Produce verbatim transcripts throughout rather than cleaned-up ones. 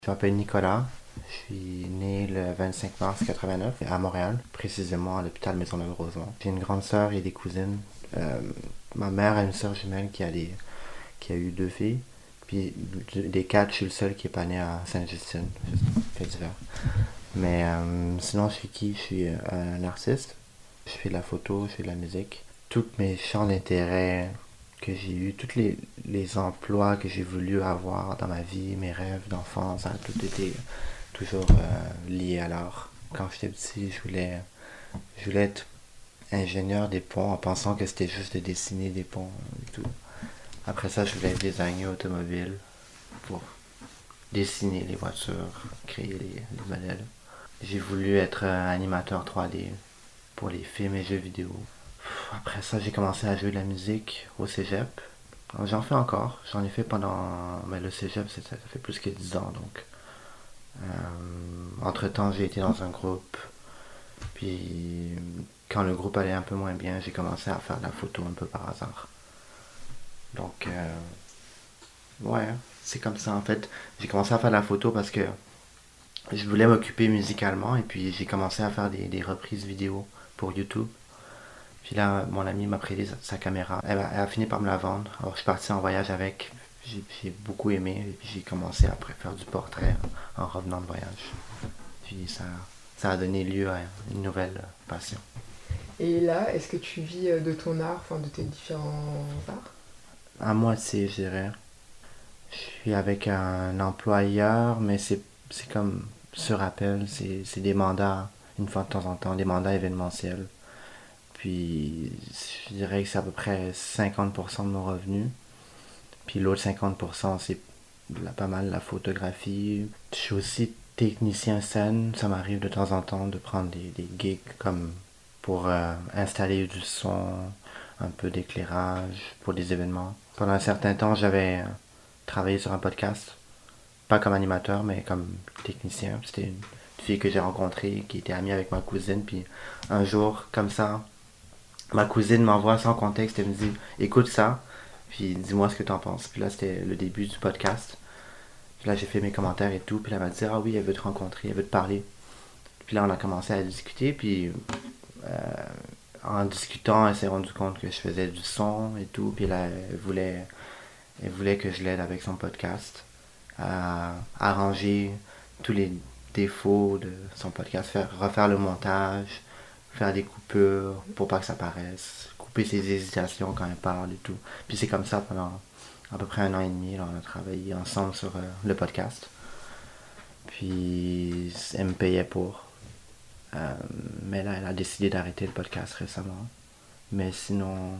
Je m'appelle Nicolas. Je suis né le vingt-cinq mars quatre-vingt-neuf à Montréal, précisément à l'hôpital Maisonneuve-Rosemont. J'ai une grande sœur et des cousines. Euh, ma mère a une sœur jumelle qui a, des, qui a eu deux filles. Puis des quatre, je suis le seul qui est pas né à Sainte-Justine. Juste fait divers. Mais euh, sinon, je suis qui? Je suis euh, un artiste. Je fais de la photo, je fais de la musique. Tous mes champs d'intérêt que j'ai eu, tous les, les emplois que j'ai voulu avoir dans ma vie, mes rêves d'enfant, ça a tout été toujours euh, lié à l'art. Quand j'étais petit, je voulais, je voulais être ingénieur des ponts en pensant que c'était juste de dessiner des ponts et tout. Après ça, je voulais être designer automobile pour dessiner les voitures, créer les, les modèles. J'ai voulu être euh, animateur trois D pour les films et jeux vidéo. Après ça, j'ai commencé à jouer de la musique au cégep. J'en fais encore. J'en ai fait pendant. Mais le cégep, ça, ça fait plus que dix ans. Donc, euh, entre-temps, j'ai été dans un groupe. Puis, quand le groupe allait un peu moins bien, j'ai commencé à faire de la photo un peu par hasard. Donc, euh, ouais, c'est comme ça en fait. J'ai commencé à faire de la photo parce que je voulais m'occuper musicalement. Et puis, j'ai commencé à faire des, des reprises vidéo pour YouTube. Puis là, mon ami m'a prêté sa, sa caméra. Elle a, elle a fini par me la vendre. Alors, je suis parti en voyage avec. J'ai, j'ai beaucoup aimé. Et puis, j'ai commencé après à faire du portrait en, en revenant de voyage. Puis, ça, ça a donné lieu à une nouvelle passion. Et là, est-ce que tu vis euh, de ton art, enfin de tes différents arts? À moitié, je dirais. Je suis avec un employeur, mais c'est, c'est comme sur appel. C'est, c'est des mandats, une fois de temps en temps, des mandats événementiels. Puis, je dirais que c'est à peu près cinquante pour cent de mon revenu. Puis l'autre cinquante pour cent, c'est pas mal la photographie. Je suis aussi technicien scène. Ça m'arrive de temps en temps de prendre des, des gigs comme pour euh, installer du son, un peu d'éclairage pour des événements. Pendant un certain temps, j'avais euh, travaillé sur un podcast. Pas comme animateur, mais comme technicien. C'était une fille que j'ai rencontrée qui était amie avec ma cousine. Puis un jour, comme ça, ma cousine m'envoie sans contexte et me dit écoute ça, puis dis-moi ce que t'en penses. Puis là, c'était le début du podcast. Puis là, j'ai fait mes commentaires et tout. Puis là, elle m'a dit ah oui, elle veut te rencontrer, elle veut te parler. Puis là, on a commencé à discuter. Puis euh, en discutant, elle s'est rendue compte que je faisais du son et tout. Puis là, elle voulait, elle voulait que je l'aide avec son podcast à arranger tous les défauts de son podcast, faire, refaire le montage, faire des coupures pour pas que ça paraisse, couper ses hésitations quand elle parle et tout. Puis c'est comme ça pendant à peu près un an et demi, là, on a travaillé ensemble sur euh, le podcast. Puis elle me payait pour. Euh, mais là, elle a décidé d'arrêter le podcast récemment. Mais sinon,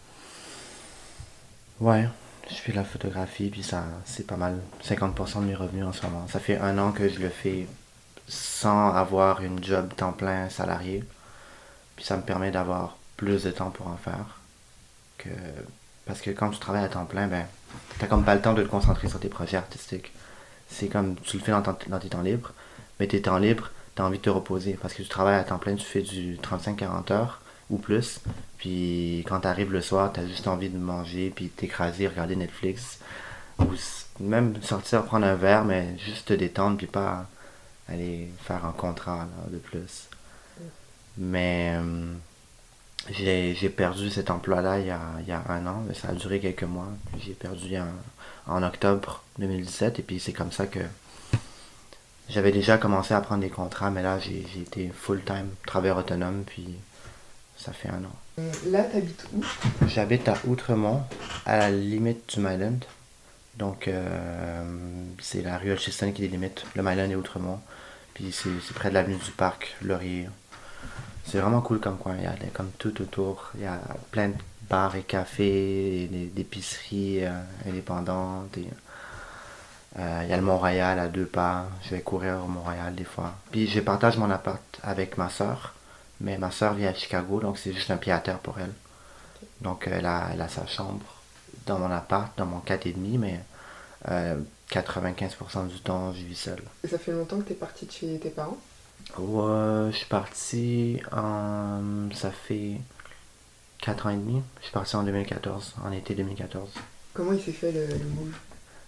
ouais, je fais la photographie, puis ça, c'est pas mal cinquante pour cent de mes revenus en ce moment. Ça fait un an que je le fais sans avoir une job temps plein salarié. Puis ça me permet d'avoir plus de temps pour en faire. Que... Parce que quand tu travailles à temps plein, ben, t'as comme pas le temps de te concentrer sur tes projets artistiques. C'est comme tu le fais dans, ton, dans tes temps libres, mais tes temps libres, t'as envie de te reposer. Parce que tu travailles à temps plein, tu fais du trente-cinq à quarante heures ou plus. Puis quand t'arrives le soir, t'as juste envie de manger, puis t'écraser, regarder Netflix. Ou même sortir, prendre un verre, mais juste te détendre, puis pas aller faire un contrat là, de plus. Mais euh, j'ai, j'ai perdu cet emploi-là il y, a, il y a un an, mais ça a duré quelques mois. J'ai perdu en, en octobre deux mille dix-sept, et puis c'est comme ça que j'avais déjà commencé à prendre des contrats, mais là j'ai, j'ai été full-time, travailleur autonome, puis ça fait un an. Euh, Là, t'habites où? J'habite à Outremont, à la limite du Myland. Donc euh, c'est la rue Hutchison qui délimite le Myland et Outremont. Puis c'est, c'est près de l'avenue du Parc, Laurier. C'est vraiment cool comme coin. Il y a comme tout autour. Il y a plein de bars et cafés, et des, des épiceries euh, indépendantes. Et, euh, il y a le Mont-Royal à deux pas. Je vais courir au Mont-Royal des fois. Puis je partage mon appart avec ma soeur. Mais ma soeur vit à Chicago, donc c'est juste un pied à terre pour elle. Donc elle a, elle a sa chambre dans mon appart, dans mon quatre et demi, mais euh, quatre-vingt-quinze pour cent du temps, je vis seul. Et ça fait longtemps que t'es partie de chez tes parents? Ouais, je suis parti en... ça fait quatre ans et demi. Je suis parti en deux mille quatorze, en été deux mille quatorze. Comment il s'est fait le, le move?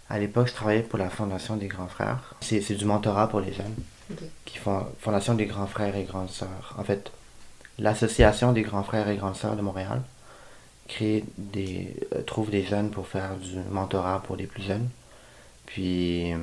À l'époque, je travaillais pour la Fondation des Grands Frères. C'est, c'est du mentorat pour les jeunes Ok. qui font Fondation des Grands Frères et Grandes Sœurs. En fait, l'Association des Grands Frères et Grandes Sœurs de Montréal crée des, euh, trouve des jeunes pour faire du mentorat pour les plus jeunes. Puis, euh,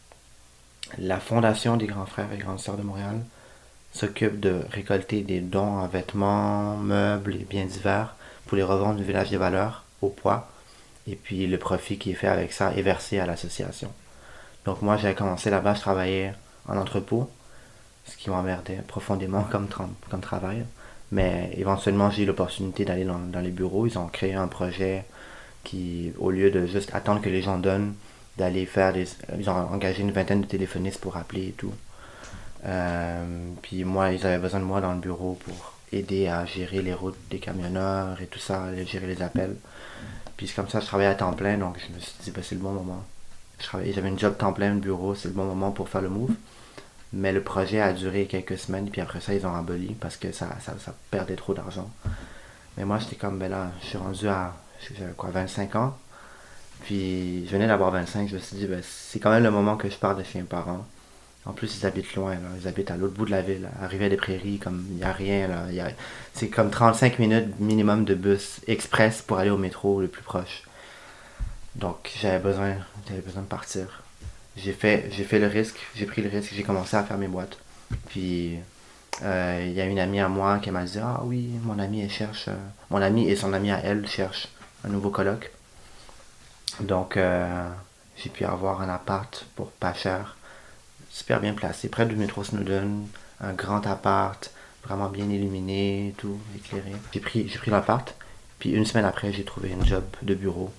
la Fondation des Grands Frères et Grandes Sœurs de Montréal s'occupe de récolter des dons en vêtements, meubles et biens divers pour les revendre du village des valeurs au poids. Et puis le profit qui est fait avec ça est versé à l'association. Donc moi j'avais commencé là-bas, je travaillais en entrepôt, ce qui m'emmerdait profondément comme, tra- comme travail. Mais éventuellement j'ai eu l'opportunité d'aller dans, dans les bureaux. Ils ont créé un projet qui, au lieu de juste attendre que les gens donnent, d'aller faire des... Ils ont engagé une vingtaine de téléphonistes pour appeler et tout. Euh, puis moi, ils avaient besoin de moi dans le bureau pour aider à gérer les routes des camionneurs et tout ça, gérer les appels. Puis c'est comme ça, je travaillais à temps plein, donc je me suis dit, bah, c'est le bon moment. Je travaillais, j'avais une job temps plein de bureau, c'est le bon moment pour faire le move. Mais le projet a duré quelques semaines, puis après ça, ils ont aboli parce que ça, ça, ça perdait trop d'argent. Mais moi, j'étais comme, ben là, je suis rendu à, j'avais quoi, vingt-cinq ans. Puis je venais d'avoir vingt-cinq, je me suis dit, ben, c'est quand même le moment que je parte de chez mes parents. En plus, ils habitent loin, là. Ils habitent à l'autre bout de la ville, à Rivière-des-Prairies, comme il n'y a rien, là. Y a... C'est comme trente-cinq minutes minimum de bus express pour aller au métro le plus proche. Donc, j'avais besoin, j'avais besoin de partir. J'ai fait, j'ai fait le risque, j'ai pris le risque, j'ai commencé à faire mes boîtes. Puis, euh, il y a une amie à moi qui m'a dit, ah oui, mon ami, elle cherche, euh, mon ami et son ami à elle cherchent un nouveau coloc. Donc, euh, j'ai pu avoir un appart pour pas cher, super bien placé, près du métro Snowden, un grand appart, vraiment bien illuminé, tout éclairé. J'ai pris, j'ai pris l'appart, puis une semaine après, j'ai trouvé un job de bureau,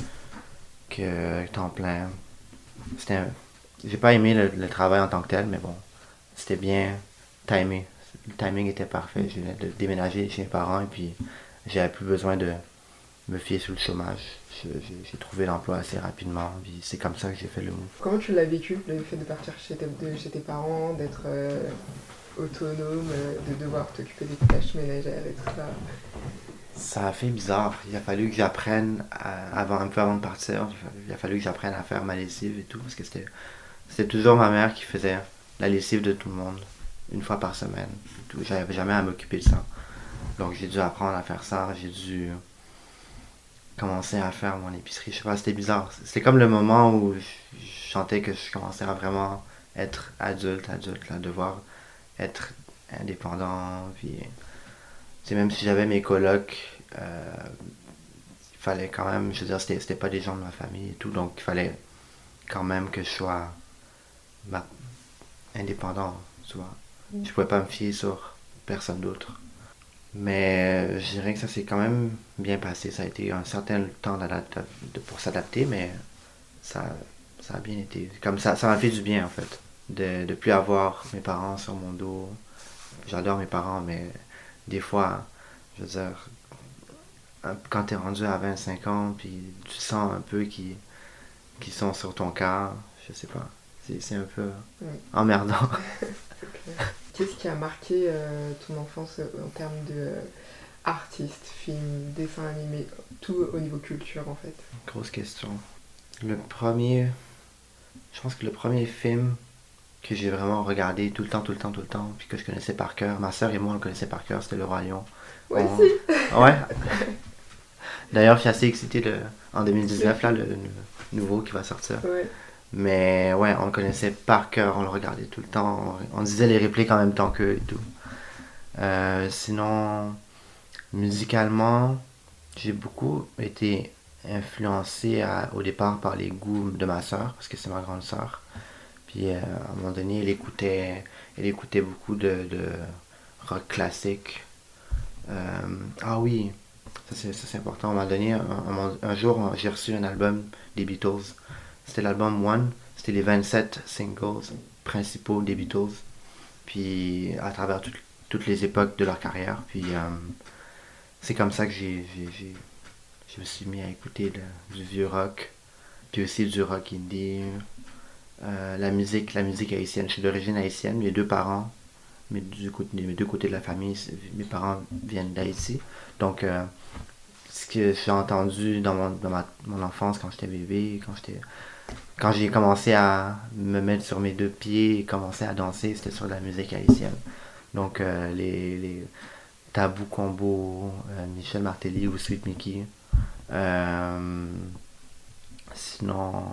que temps plein. C'était, un- j'ai pas aimé le, le travail en tant que tel, mais bon, c'était bien timé. Le timing était parfait. Je venais de déménager chez mes parents et puis j'avais plus besoin de me fier sur le chômage. Je- J'ai j'ai trouvé l'emploi assez rapidement, puis c'est comme ça que j'ai fait le move. Comment tu l'as vécu, le fait de partir chez tes, de chez tes parents, d'être euh, autonome, euh, de devoir t'occuper des tâches ménagères et tout ça? Ça a fait bizarre. Il a fallu que j'apprenne à- avant, un peu avant de partir. Il a fallu, il a fallu que j'apprenne à faire ma lessive et tout parce que c'était, c'était toujours ma mère qui faisait la lessive de tout le monde une fois par semaine. Tout. J'avais jamais à m'occuper de ça. Donc j'ai dû apprendre à faire ça. J'ai dû commencer à faire mon épicerie. Je sais pas, c'était bizarre. C'était comme le moment où je, je sentais que je commençais à vraiment être adulte, adulte, là, devoir être indépendant. Puis, tu sais, même si j'avais mes colocs, euh, il fallait quand même, je veux dire, c'était, c'était pas des gens de ma famille et tout, donc il fallait quand même que je sois ma- indépendant, tu vois. Mm. Je pouvais pas me fier sur personne d'autre. Mais euh, je dirais que ça s'est quand même bien passé. Ça a été un certain temps d'adapta- de- pour s'adapter, mais ça, ça a bien été. Comme ça, ça m'a fait du bien en fait. De ne plus avoir mes parents sur mon dos. J'adore mes parents, mais des fois, je veux dire, un- quand t'es rendu à vingt-cinq ans, puis tu sens un peu qu'ils qu'ils sont sur ton cas, je sais pas. C'est c'est un peu Mm. emmerdant. C'est clair. Qu'est-ce qui a marqué euh, ton enfance euh, en termes de euh, artistes, films, dessins animés, tout au niveau culture en fait? Grosse question. Le premier, je pense que le premier film que j'ai vraiment regardé tout le temps, tout le temps, tout le temps, puis que je connaissais par cœur, ma soeur et moi on le connaissait par cœur, c'était Le Roi Lion. Moi On- aussi. Ouais. D'ailleurs, je suis assez excité de, en deux mille dix-neuf, là, le, le nouveau qui va sortir. Ouais. Mais ouais, on le connaissait par cœur, on le regardait tout le temps, on, on disait les répliques en même temps qu'eux et tout. Euh, sinon, musicalement, j'ai beaucoup été influencé à- au départ par les goûts de ma soeur, parce que c'est ma grande soeur. Puis euh, à un moment donné, elle écoutait, elle écoutait beaucoup de, de rock classique. Euh, ah oui, ça c'est, ça c'est important. À un moment donné, un, un- un jour, j'ai reçu un album des Beatles. C'était l'album One. C'était les vingt-sept singles principaux des Beatles. Puis à travers tout- toutes les époques de leur carrière. Puis euh, c'est comme ça que j'ai, j'ai, j'ai- je me suis mis à écouter de- du vieux rock. Puis aussi du rock indie. Euh, la musique, la musique haïtienne. Je suis d'origine haïtienne. Mes deux parents, mes deux, côtés, mes deux côtés de la famille, mes parents viennent d'Haïti. Donc, euh, ce que j'ai entendu dans, mon, dans ma, mon enfance quand j'étais bébé, quand j'étais quand j'ai commencé à me mettre sur mes deux pieds et commencer à danser, c'était sur de la musique haïtienne. Donc, euh, les, les Tabou Combo, euh, Michel Martelly ou Sweet Mickey. Euh, sinon,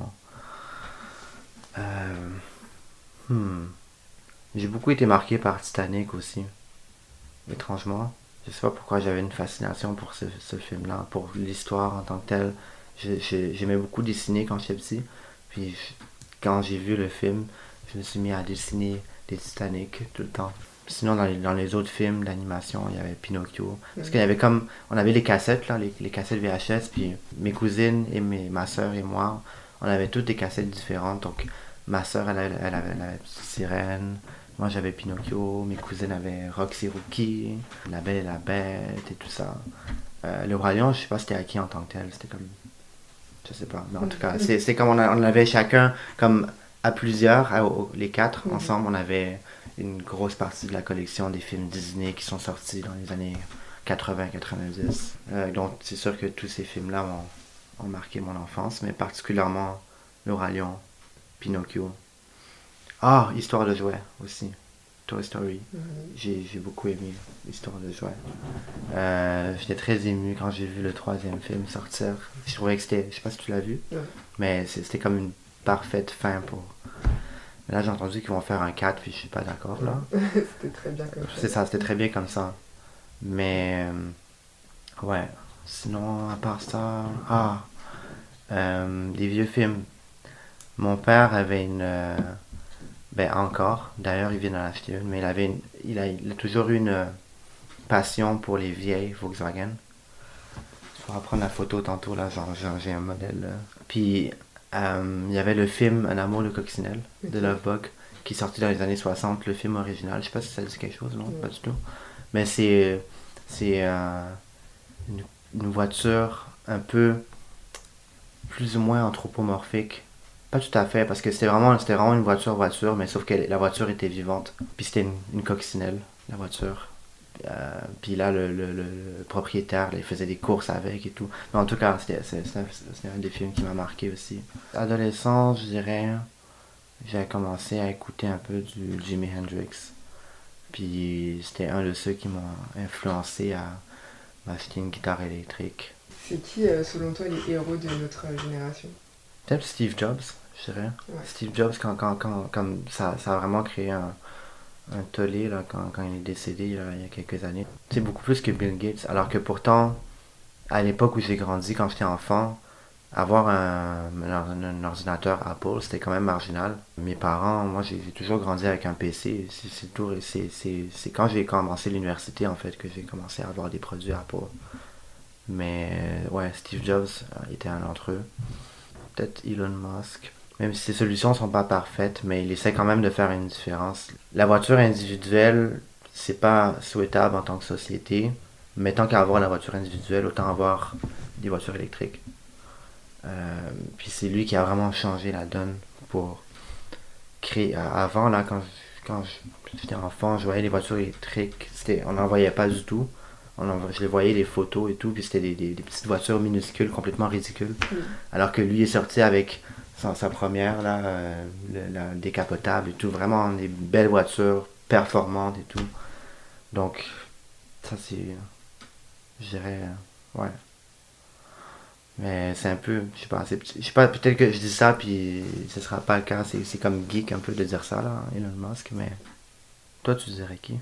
euh, hmm, j'ai beaucoup été marqué par Titanic aussi, étrangement. Je sais pas pourquoi j'avais une fascination pour ce, ce film-là, pour l'histoire en tant que telle. Je- je- J'aimais beaucoup dessiner quand j'étais petit. Puis je- quand j'ai vu le film, je me suis mis à dessiner des Titanic tout le temps. Sinon, dans les, dans les autres films d'animation, il y avait Pinocchio. Parce qu'il y avait comme. On avait les cassettes, là, les, les cassettes V H S, puis mes cousines et mes, ma soeur et moi, on avait toutes des cassettes différentes. Donc, ma soeur, elle, avait- elle avait la petite sirène. Moi, j'avais Pinocchio. Mes cousines avaient Roxy Rookie, La Belle et la Bête et tout ça. Euh, le Roi Lion, je sais pas c'était à qui en tant que tel. C'était comme. Je sais pas. Mais en tout cas, c'est c'est comme on, a- on avait chacun, comme à plusieurs, à- au- les quatre, Mhm. ensemble, on avait une grosse partie de la collection des films Disney qui sont sortis dans les années quatre-vingts quatre-vingt-dix. Euh, donc, c'est sûr que tous ces films-là ont, ont marqué mon enfance, mais particulièrement Le Roi Lion, Pinocchio. Ah, Histoire de jouets aussi. Toy Story. Mhm. J'ai j'ai beaucoup aimé Histoire de jouets. Euh, J'étais très ému quand j'ai vu le troisième film sortir. Je trouvais que c'était, je sais pas si tu l'as vu, Ouais. mais c'est- c'était comme une parfaite fin pour. Mais là, j'ai entendu qu'ils vont faire un quatre, puis je suis pas d'accord là. C'était très bien comme ça. C'est ça, c'était très bien comme ça. Mais euh, ouais. Sinon, à part ça, ah, euh, des vieux films. Mon père avait une, euh, ben encore. D'ailleurs, il vient d'en acheter une, mais il avait, une- il a, il a toujours eu une euh, passion pour les vieilles Volkswagen. Je vais prendre la photo tantôt, là, genre, genre, j'ai un modèle. Là. Puis, euh, il y avait le film Un amour de coccinelle de Ok. Lovebug qui est sorti dans les années soixante, le film original. Je sais pas si ça dit quelque chose, non? Ouais. Pas du tout. Mais c'est c'est euh, une, une voiture un peu plus ou moins anthropomorphique. Pas tout à fait, parce que c'était vraiment, c'était vraiment une voiture voiture, mais sauf que la voiture était vivante. Puis c'était une, une coccinelle, la voiture. Euh, puis là, le, le, le, le propriétaire, là, il faisait des courses avec et tout. Mais en tout cas, c'était c'est- c'est un, c'est un des films qui m'a marqué aussi. Adolescent, je dirais, j'ai commencé à écouter un peu du Jimi Hendrix. Puis c'était un de ceux qui m'ont influencé à m'acheter une guitare électrique. C'est qui, euh, selon toi, les héros de notre euh, génération? Peut-être Steve Jobs, je dirais. Ouais. Steve Jobs, quand, quand, quand, comme ça, ça a vraiment créé un, un tollé là, quand, quand il est décédé là, il y a quelques années. C'est beaucoup plus que Bill Gates. Alors que pourtant, à l'époque où j'ai grandi, quand j'étais enfant, avoir un, un, un ordinateur Apple, c'était quand même marginal. Mes parents, moi j'ai j'ai toujours grandi avec un P C. C'est c'est tout- c'est- c'est- c'est quand j'ai commencé l'université en fait que j'ai commencé à avoir des produits Apple. Mais euh, ouais, Steve Jobs euh, était un d'entre eux. Peut-être Elon Musk. Même si ses solutions sont pas parfaites, mais il essaie quand même de faire une différence. La voiture individuelle, c'est pas souhaitable en tant que société. Mais tant qu'à avoir la voiture individuelle, autant avoir des voitures électriques. Euh, puis c'est lui qui a vraiment changé la donne pour créer. euh, Avant, là, quand je- quand je- j'étais enfant, je voyais les voitures électriques. C'était, on n'en voyait pas du tout. On en- je les voyais, les photos et tout, puis c'était des, des- des petites voitures minuscules, complètement ridicules. Mm. Alors que lui est sorti avec sa, sa première, là, euh, le- la décapotable et tout. Vraiment des belles voitures, performantes et tout. Donc, ça c'est. Je dirais. euh, ouais. Mais c'est un peu. Je sais pas, c'est, je sais pas, peut-être que je dis ça, puis ce sera pas le cas. C'est, c'est comme geek un peu de dire ça, là, Elon Musk, mais. Toi, tu dirais qui?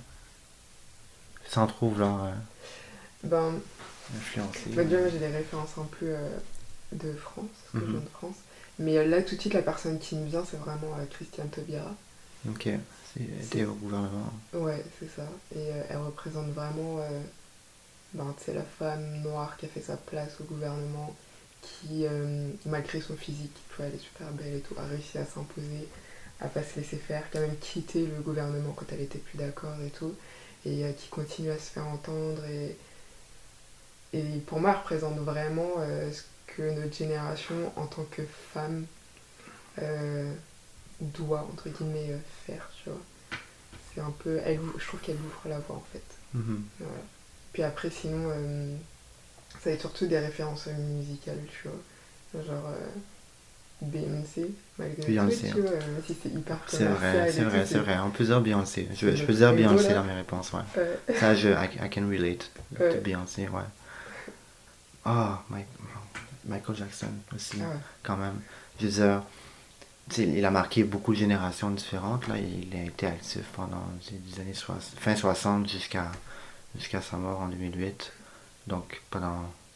Sans trouve, genre, euh, Ben, influencé. bah, déjà, moi, j'ai des références un peu euh, de France, parce que je Mhm. viens de France. Mais euh, là, tout de suite, la personne qui me vient, c'est vraiment euh, Christiane Taubira. Ok, c'est, t'es au gouvernement. Ouais, c'est ça. Et euh, elle représente vraiment euh, ben, tu sais, la femme noire qui a fait sa place au gouvernement, qui, euh, malgré son physique, tu vois, elle est super belle et tout, a réussi à s'imposer, à pas se laisser faire, qui a même quitté le gouvernement quand elle était plus d'accord et tout, et euh, qui continue à se faire entendre. Et, et pour moi, elle représente vraiment euh, ce que notre génération, en tant que femme, euh, doit, entre guillemets, euh, faire, tu vois. C'est un peu... Elle, ouvre- je trouve qu'elle ouvre la voie, en fait. Mhm. Voilà. Puis après, sinon, euh, ça va être surtout des références euh, musicales, tu vois. Genre, euh, Beyoncé, malgré Beyoncé. tout, tu vois, même si c'est hyper C'est vrai, commercial c'est et vrai, tout, c'est vrai. On peut dire Beyoncé. Je, c'est je peux notre dire credo, Beyoncé là. dans mes réponses, ouais. Ouais. Ça, je, I, I can relate to Ouais. Beyoncé, ouais. Ah, Mike- Michael Jackson aussi, Ah ouais. quand même. Je veux dire, tu sais, il a marqué beaucoup de générations différentes, là. Il a été actif pendant les années soixante, fin soixante jusqu'à jusqu'à sa mort en deux mille huit. Donc, pendant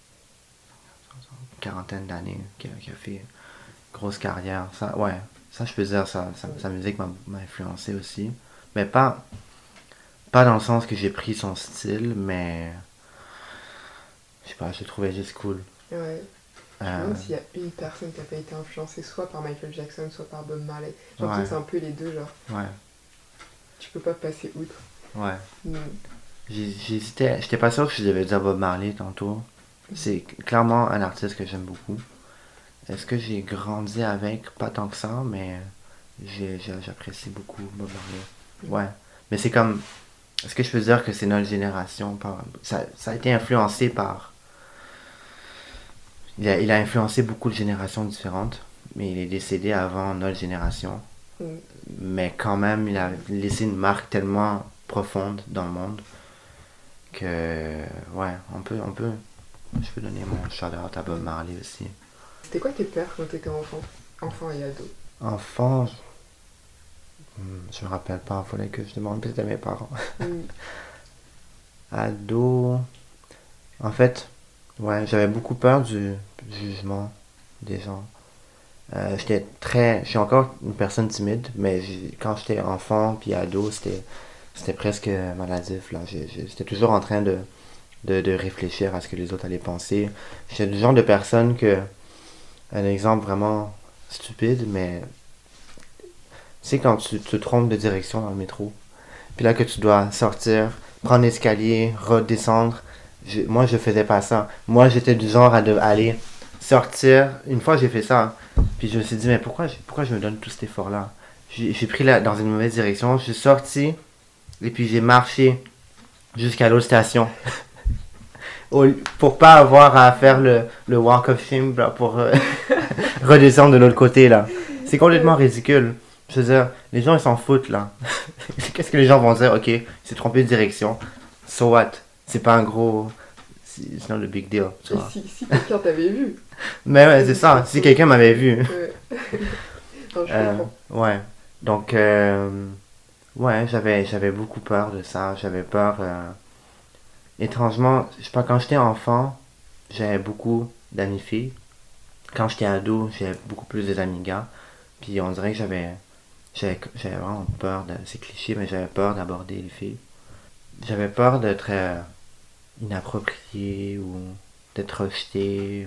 une quarantaine d'années qu'il a, qu'il a fait grosse carrière. Ça, ouais, ça, je peux dire, ça, ça, sa musique m'a, m'a influencé aussi. Mais pas, pas dans le sens que j'ai pris son style, mais je sais pas, je le trouvais juste cool. Ouais. Je me Euh, demande s'il y a une personne qui a pas été influencée soit par Michael Jackson, soit par Bob Marley. J'ai l'impression ouais, que c'est un peu les deux, genre, ouais, tu peux pas passer outre. ouais. Mm. J'ai- J'hésitais, j'étais pas sûr que je devais dire Bob Marley tantôt. C'est clairement un artiste que j'aime beaucoup. Est-ce que j'ai grandi avec? Pas tant que ça, mais j'ai, j'ai- j'apprécie beaucoup Bob Marley. Ouais. Mais c'est comme, est-ce que je peux dire que c'est notre génération? Par, ça, ça a été influencé par... Il a, il a influencé beaucoup de générations différentes, mais il est décédé avant notre génération. Mm. Mais quand même, il a laissé une marque tellement profonde dans le monde que, ouais, on peut, on peut, je peux donner mon shout-out à Bob Marley aussi. C'était quoi tes peurs quand t'étais enfant? Enfant et ado. Enfant, je, hmm, je me rappelle pas, il fallait que je demande peut-être à mes parents. Mm. Ado, en fait, ouais, j'avais beaucoup peur du jugement des gens. Euh, j'étais très, je suis encore une personne timide, mais j'ai- quand j'étais enfant puis ado, c'était, c'était presque maladif là. J'ai- j'ai- J'étais toujours en train de, de, de réfléchir à ce que les autres allaient penser. J'étais le genre de personne que, un exemple vraiment stupide, mais tu sais quand tu te trompes de direction dans le métro, puis là que tu dois sortir, prendre l'escalier, redescendre. Je- moi, je faisais pas ça. Moi, j'étais du genre à de- aller sortir. Une fois, j'ai fait ça. Puis je me suis dit, mais pourquoi, je- pourquoi je me donne tout cet effort-là? J'ai j'ai pris la, dans une mauvaise direction. Je suis sorti et puis j'ai marché jusqu'à l'autre station. Au- pour pas avoir à faire le, le walk of shame là, pour euh, redescendre de l'autre côté là. C'est complètement ridicule. Je veux dire, les gens ils s'en foutent là. Qu'est-ce que les gens vont dire? Ok, il s'est trompé de direction. So what? C'est pas un gros. C'est not a big deal, tu Et vois. si, si quelqu'un t'avait vu? Mais ouais, c'est ça. Si quelqu'un m'avait vu. Ouais. Non, je Euh, comprends. ouais. Donc, euh, ouais, j'avais, j'avais beaucoup peur de ça. J'avais peur. euh, Étrangement, je sais pas, quand j'étais enfant, j'avais beaucoup d'amis filles. Quand j'étais ado, j'avais beaucoup plus des amis gars. Puis on dirait que j'avais, j'avais, j'avais vraiment peur de, c'est cliché, mais j'avais peur d'aborder les filles. J'avais peur d'être euh, inapproprié ou d'être rejeté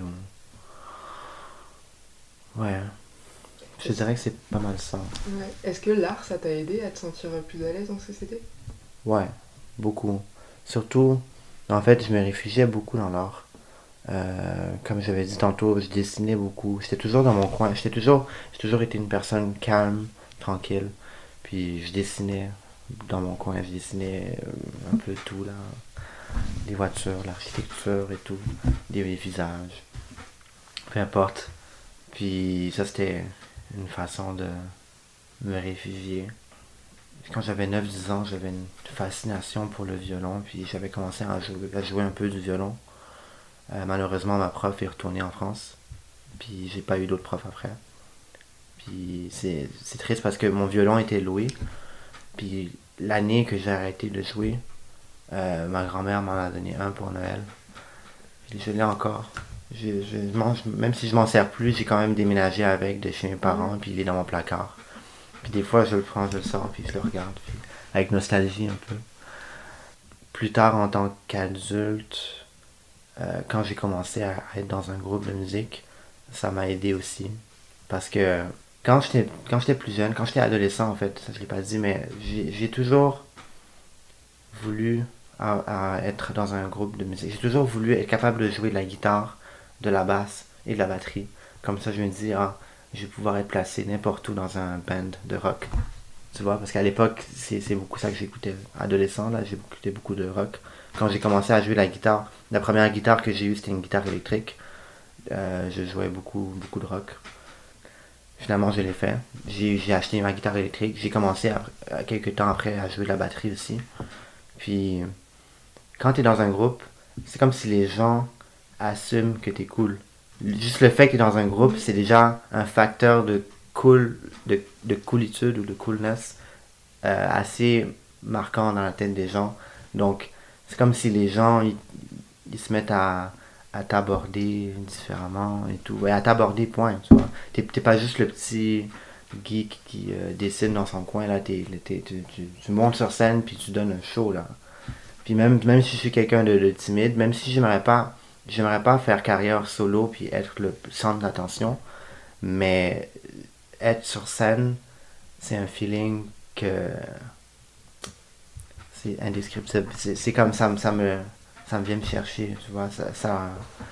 ou... Ouais, je dirais que c'est pas mal ça. Ouais. Est-ce que l'art, ça t'a aidé à te sentir plus à l'aise en société? Ouais, beaucoup. Surtout, en fait, je me réfugiais beaucoup dans l'art. Euh, comme j'avais dit tantôt, je dessinais beaucoup. J'étais toujours dans mon coin. J'étais toujours, j'ai toujours été une personne calme, tranquille. Puis je dessinais dans mon coin. Je dessinais euh, un peu tout là, des voitures, l'architecture et tout, des, des visages, peu importe. Puis ça c'était une façon de me réfugier. Quand j'avais neuf dix ans, j'avais une fascination pour le violon, puis j'avais commencé à jouer, à jouer un peu du violon. Euh, malheureusement, ma prof est retournée en France, puis j'ai pas eu d'autres profs après. Puis c'est, c'est triste parce que mon violon était loué, puis l'année que j'ai arrêté de jouer, euh, ma grand-mère m'en a donné un pour Noël. Puis je l'ai encore. Je, je mange, même si je m'en sers plus, j'ai quand même déménagé avec de chez mes parents, puis il est dans mon placard. Puis des fois, je le prends, je le sors, puis je le regarde, puis avec nostalgie un peu. Plus tard, en tant qu'adulte, euh, quand j'ai commencé à être dans un groupe de musique, ça m'a aidé aussi. Parce que quand j'étais, quand j'étais plus jeune, quand j'étais adolescent en fait, ça je l'ai pas dit, mais j'ai, j'ai toujours voulu à, à être dans un groupe de musique. J'ai toujours voulu être capable de jouer de la guitare, de la basse et de la batterie. Comme ça, je me dis, ah, je vais pouvoir être placé n'importe où dans un band de rock. Tu vois, parce qu'à l'époque, c'est, c'est beaucoup ça que j'écoutais. Adolescent, là, j'écoutais beaucoup de rock. Quand j'ai commencé à jouer la guitare, la première guitare que j'ai eue, c'était une guitare électrique. Euh, je jouais beaucoup, beaucoup de rock. Finalement, je l'ai fait. J'ai, j'ai acheté ma guitare électrique. J'ai commencé après, euh, quelques temps après à jouer de la batterie aussi. Puis, quand t'es dans un groupe, c'est comme si les gens assument que t'es cool. Juste le fait que t'es dans un groupe, c'est déjà un facteur de cool, de, de coolitude ou de coolness euh, assez marquant dans la tête des gens. Donc, c'est comme si les gens, ils, ils se mettent à, à t'aborder différemment et tout. Ouais, à t'aborder, point, tu vois. T'es, t'es pas juste le petit geek qui euh, dessine dans son coin, là. T'es, t'es, tu, tu, tu montes sur scène, puis tu donnes un show, là. Puis même, même si je suis quelqu'un de, de timide, même si j'aimerais pas, j'aimerais pas faire carrière solo, puis être le centre d'attention, mais être sur scène, c'est un feeling que c'est indescriptible. C'est, c'est comme ça, ça me, ça me vient me chercher, tu vois. Ça, ça,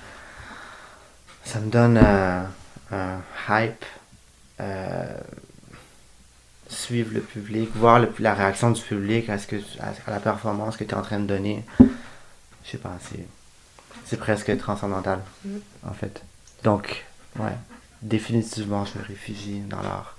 ça me donne euh, un hype. Euh, suivre le public, voir le, la réaction du public à, ce que, à, à la performance que tu es en train de donner. Je sais pas, c'est, c'est presque transcendantal, Mm. en fait. Donc, ouais, définitivement, je me réfugie dans l'art.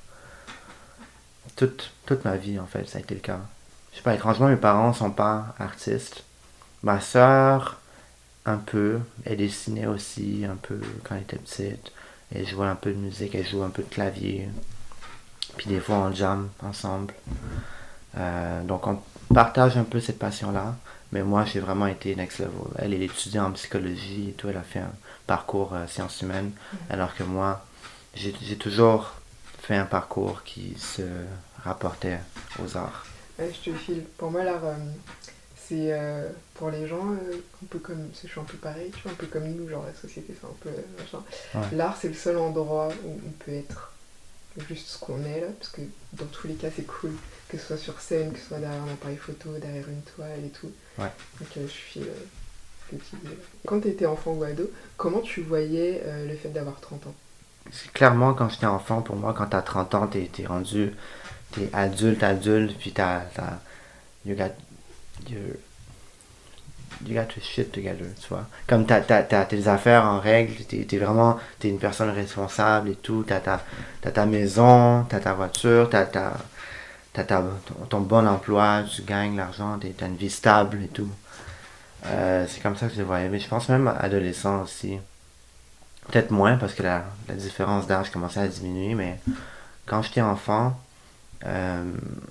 Toute, toute ma vie, en fait, ça a été le cas. Je sais pas, étrangement, mes parents sont pas artistes. Ma soeur, un peu. Elle dessinait aussi, un peu, quand elle était petite. Elle jouait un peu de musique, elle jouait un peu de clavier. Puis des fois, on jam ensemble. Euh, donc, on partage un peu cette passion-là. Mais moi, j'ai vraiment été next level. Elle, elle étudie en psychologie et tout. Elle a fait un parcours euh, sciences humaines. Alors que moi, j'ai, j'ai toujours fait un parcours qui se rapportait aux arts. Ouais, je te file. Pour moi, l'art, euh, c'est euh, pour les gens, euh, un peu comme, je suis un peu pareil, tu vois, un peu comme nous, genre la société, c'est un peu euh, machin. Ouais. L'art, c'est le seul endroit où on peut être juste ce qu'on est là, parce que dans tous les cas, c'est cool, que ce soit sur scène, que ce soit derrière un appareil photo, derrière une toile et tout. Ouais. Donc, euh, je suis euh, ce que tu disais. Quand tu étais enfant ou ado, comment tu voyais euh, le fait d'avoir trente ans? C'est clairement, quand j'étais enfant, pour moi, quand t'as trente ans, t'es, t'es rendu, t'es adulte, adulte, puis t'as, t'as, you got, you, you got your shit together, tu vois. Comme t'as, t'as, t'as tes affaires en règle, t'es, t'es vraiment, t'es une personne responsable et tout, t'as ta, t'as ta maison, t'as ta voiture, t'as, t'as, t'as ta, ton, ton bon emploi, tu gagnes l'argent, t'as une vie stable et tout. Euh, c'est comme ça que je le voyais. Mais je pense même adolescent aussi. Peut-être moins parce que la, la différence d'âge commençait à diminuer, mais quand j'étais enfant, euh,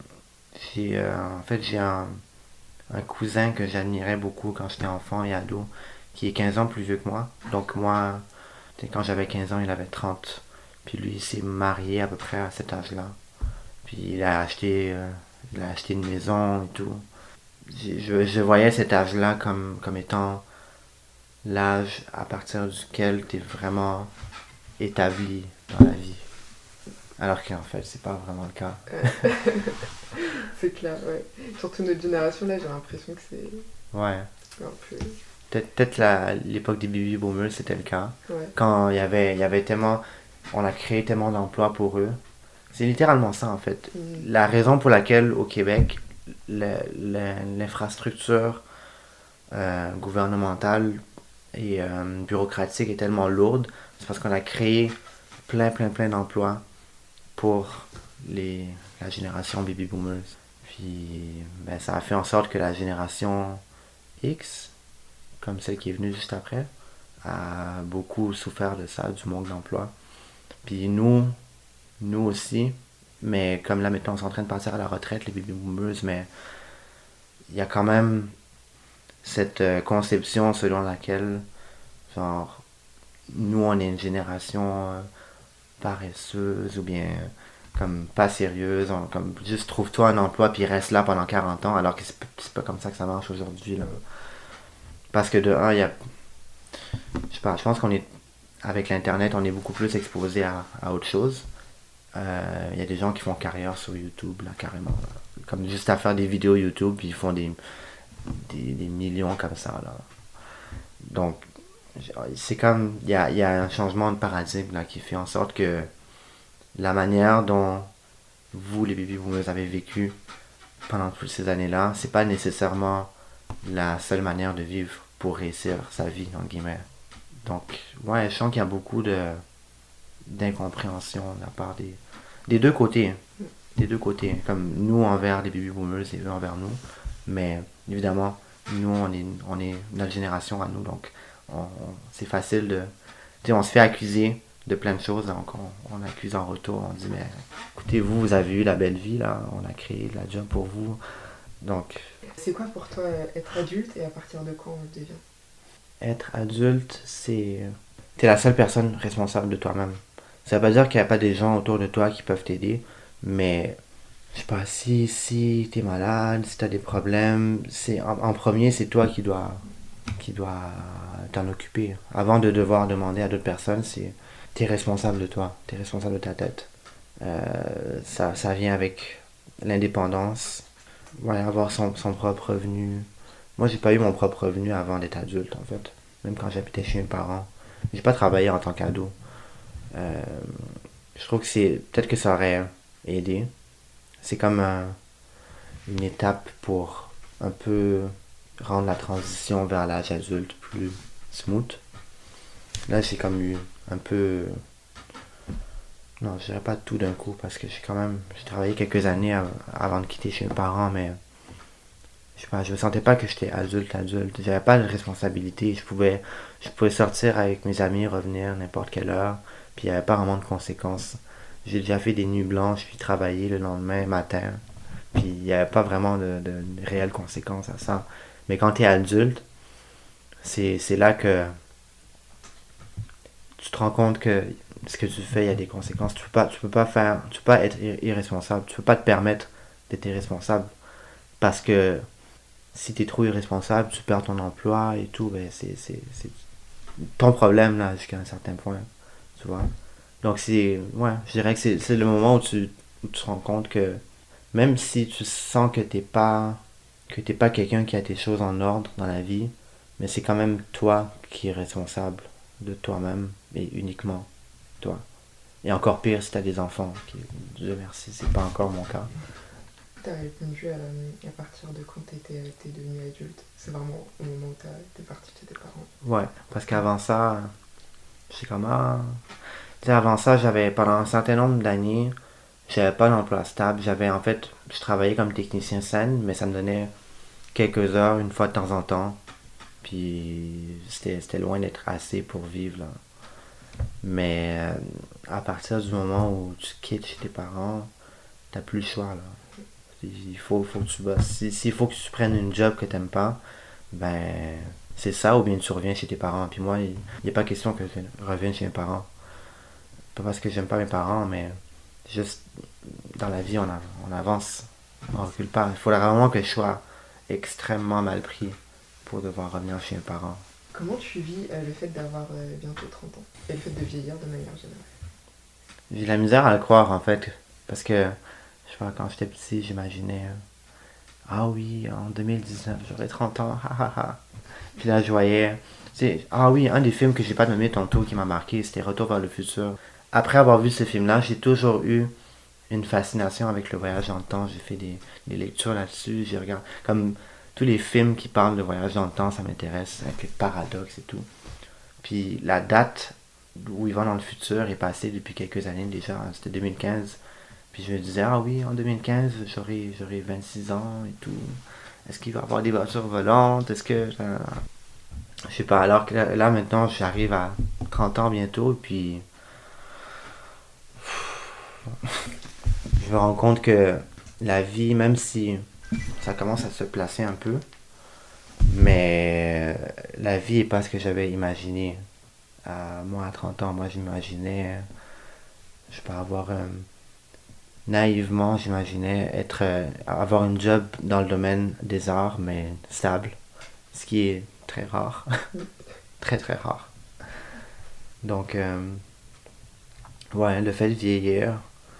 j'ai, euh, en fait, j'ai un, un cousin que j'admirais beaucoup quand j'étais enfant et ado, qui est quinze ans plus vieux que moi. Donc moi, quand j'avais quinze ans, il avait trente. Puis lui, il s'est marié à peu près à cet âge-là. Puis il a acheté, euh, il a acheté une maison et tout. Je, je voyais cet âge-là comme, comme étant l'âge à partir duquel tu es vraiment établi dans la vie. Alors qu'en fait, c'est pas vraiment le cas. Euh, c'est clair, ouais. Surtout notre génération, là, j'ai l'impression que c'est Ouais. un peu... Peut-être, peut-être la, l'époque des baby boomers, c'était le cas. Ouais. Quand il y avait, il y avait tellement... On a créé tellement d'emplois pour eux. C'est littéralement ça, en fait. Mm. La raison pour laquelle, au Québec, le, le, l'infrastructure euh, gouvernementale et euh, bureaucratique est tellement lourde, c'est parce qu'on a créé plein, plein, plein d'emplois pour les, la génération baby boomers. Puis, ben, ça a fait en sorte que la génération X, comme celle qui est venue juste après, a beaucoup souffert de ça, du manque d'emploi. Puis nous, nous aussi, mais comme là maintenant on est en train de partir à la retraite, les baby boomers, mais il y a quand même cette euh, conception selon laquelle, genre, nous on est une génération euh, paresseuse ou bien euh, comme pas sérieuse, on, comme juste trouve-toi un emploi puis reste là pendant quarante ans, alors que c'est, c'est pas comme ça que ça marche aujourd'hui là. Parce que de un, il y a, je sais pas, je pense qu'on est, avec l'internet, on est beaucoup plus exposé à, à autre chose. Il euh, y a des gens qui font carrière sur YouTube là carrément, là. Comme juste à faire des vidéos YouTube puis ils font des, des, des millions comme ça là. Donc c'est comme il y a, y a un changement de paradigme là qui fait en sorte que la manière dont vous les baby boomers avez vécu pendant toutes ces années-là, c'est pas nécessairement la seule manière de vivre pour réussir sa vie, en guillemets. Donc, ouais, je sens qu'il y a beaucoup de, d'incompréhension de la part des, des deux côtés. Des deux côtés. Comme nous envers les baby boomers et eux envers nous. Mais évidemment, nous, on est, on est notre génération à nous. Donc, on, on, c'est facile de... Tu sais, on se fait accuser de plein de choses. Donc, on, on accuse en retour. On dit, mais écoutez, vous, vous avez eu la belle vie, là. On a créé de la job pour vous. Donc... C'est quoi pour toi être adulte et à partir de quand on le devient? Être adulte, c'est... T'es la seule personne responsable de toi-même. Ça veut pas dire qu'il n'y a pas des gens autour de toi qui peuvent t'aider, mais je sais pas, si, si t'es malade, si t'as des problèmes, c'est, en, en premier, c'est toi qui dois, qui dois t'en occuper. Avant de devoir demander à d'autres personnes, c'est t'es responsable de toi, t'es responsable de ta tête. Euh, ça, ça vient avec l'indépendance, ouais, avoir son, son propre revenu. Moi, j'ai pas eu mon propre revenu avant d'être adulte, en fait. Même quand j'habitais chez mes parents. J'ai pas travaillé en tant qu'ado. Euh, je trouve que c'est... Peut-être que ça aurait aidé. C'est comme un, une étape pour un peu rendre la transition vers l'âge adulte plus smooth. Là, j'ai comme eu un peu... Non, je dirais pas tout d'un coup parce que j'ai quand même... J'ai travaillé quelques années avant de quitter chez mes parents, mais... Je sais pas, je me sentais pas que j'étais adulte, adulte. J'avais pas de responsabilité. Je pouvais, je pouvais sortir avec mes amis, revenir n'importe quelle heure, puis il y avait pas vraiment de conséquences. J'ai déjà fait des nuits blanches, puis travaillé le lendemain matin, puis il y avait pas vraiment de, de, de réelles conséquences à ça. Mais quand t'es adulte, c'est, c'est là que tu te rends compte que ce que tu fais, il y a des conséquences. Tu peux pas, tu peux pas faire, tu peux pas être irresponsable. Tu peux pas te permettre d'être irresponsable parce que si t'es trop irresponsable, tu perds ton emploi et tout, ben c'est, c'est, c'est ton problème là jusqu'à un certain point, tu vois. Donc c'est, ouais, je dirais que c'est, c'est le moment où tu, où tu te rends compte que même si tu sens que t'es pas, que t'es pas quelqu'un qui a tes choses en ordre dans la vie, mais c'est quand même toi qui es responsable de toi-même et uniquement toi. Et encore pire si t'as des enfants, qui, Dieu merci, c'est pas encore mon cas. Tu as répondu à, à partir de quand tu étais devenu adulte. C'est vraiment au moment où tu es parti de tes parents. Ouais, parce qu'avant ça, c'est comment... Tu sais, avant ça, j'avais, pendant un certain nombre d'années, j'avais pas d'emploi stable. J'avais, en fait, je travaillais comme technicien scène, mais ça me donnait quelques heures, une fois de temps en temps. Puis, c'était, c'était loin d'être assez pour vivre, là. Mais, euh, à partir du moment où tu quittes chez tes parents, t'as plus le choix, là. Il faut, faut que tu bosses. S'il si, si faut que tu prennes une job que t'aimes pas, ben c'est ça ou bien tu reviens chez tes parents. Puis moi, il n'y a pas question que je revienne chez mes parents. Pas parce que j'aime pas mes parents, mais juste dans la vie, on, a, on avance. On recule pas. Il faudra vraiment que je sois extrêmement mal pris pour devoir revenir chez mes parents. Comment tu vis euh, le fait d'avoir euh, bientôt trente ans et le fait de vieillir de manière générale? J'ai de la misère à le croire en fait. Parce que je sais pas, quand j'étais petit, j'imaginais euh, ah oui, en deux mille dix-neuf, j'aurai trente ans, ha ha ha. Puis là, je voyais, tu sais, ah oui, un des films que j'ai pas nommé tantôt qui m'a marqué, c'était Retour vers le futur. Après avoir vu ce film-là, j'ai toujours eu une fascination avec le voyage dans le temps. J'ai fait des, des lectures là-dessus, j'ai regardé, comme tous les films qui parlent de voyage dans le temps, ça m'intéresse, avec les paradoxes et tout. Puis la date où ils vont dans le futur est passée depuis quelques années déjà, c'était deux mille quinze. Puis je me disais, ah oui, en deux mille quinze, j'aurai, j'aurai vingt-six ans et tout. Est-ce qu'il va y avoir des voitures volantes? Est-ce que... Euh, je sais pas. Alors que là, là, maintenant, j'arrive à trente ans bientôt. Et puis... je me rends compte que la vie, même si ça commence à se placer un peu, mais la vie est pas ce que j'avais imaginé. Euh, moi, à trente ans, moi, j'imaginais... Je sais pas, avoir... Euh, naïvement, j'imaginais être euh, avoir une job dans le domaine des arts, mais stable, ce qui est très rare, très très rare. Donc, euh, ouais, le fait de vieillir,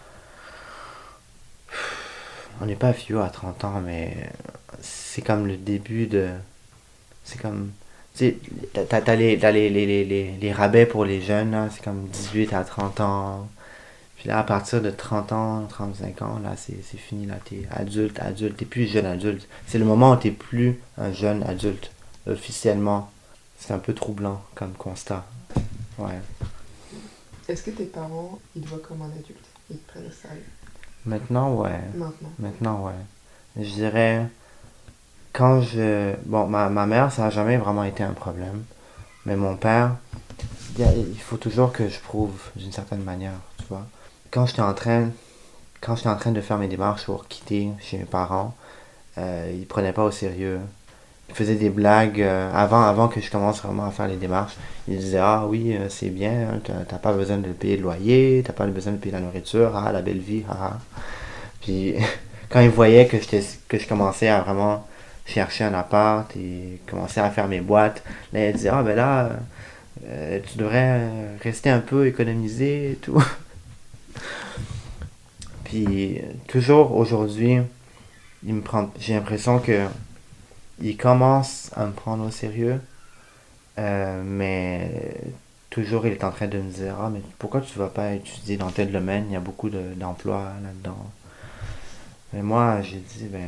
on n'est pas vieux à trente ans, mais c'est comme le début de, c'est comme, tu sais, t'as, t'as, les, t'as les, les, les, les, les rabais pour les jeunes, là, c'est comme dix-huit à trente ans. Puis là, à partir de trente ans, trente-cinq ans, là, c'est, c'est fini. Là, t'es adulte, adulte. T'es plus jeune adulte. C'est le moment où t'es plus un jeune adulte. Officiellement. C'est un peu troublant comme constat. Ouais. Est-ce que tes parents, ils te voient comme un adulte? Ils te prennent au sérieux? Maintenant, ouais. Maintenant. Maintenant, ouais. Je dirais, quand je... Bon, ma, ma mère, ça n'a jamais vraiment été un problème. Mais mon père, il y a- il faut toujours que je prouve d'une certaine manière, tu vois. Quand j'étais en train, quand j'étais en train de faire mes démarches pour quitter chez mes parents, euh, ils prenaient pas au sérieux. Ils faisaient des blagues euh, avant, avant que je commence vraiment à faire les démarches. Ils disaient, ah oui, euh, c'est bien, hein, t'as t'as pas besoin de payer le loyer, t'as pas besoin de payer la nourriture, ah la belle vie, ah ah. Puis quand ils voyaient que, j'étais, que je commençais à vraiment chercher un appart et commencer à faire mes boîtes, là ils disaient, ah ben là, euh, tu devrais rester un peu économiser et tout. Puis toujours aujourd'hui, il me prend, j'ai l'impression que il commence à me prendre au sérieux, euh, mais toujours il est en train de me dire, ah mais pourquoi tu vas pas étudier dans tel domaine, il y a beaucoup de, d'emplois là-dedans. Mais moi j'ai dit, ben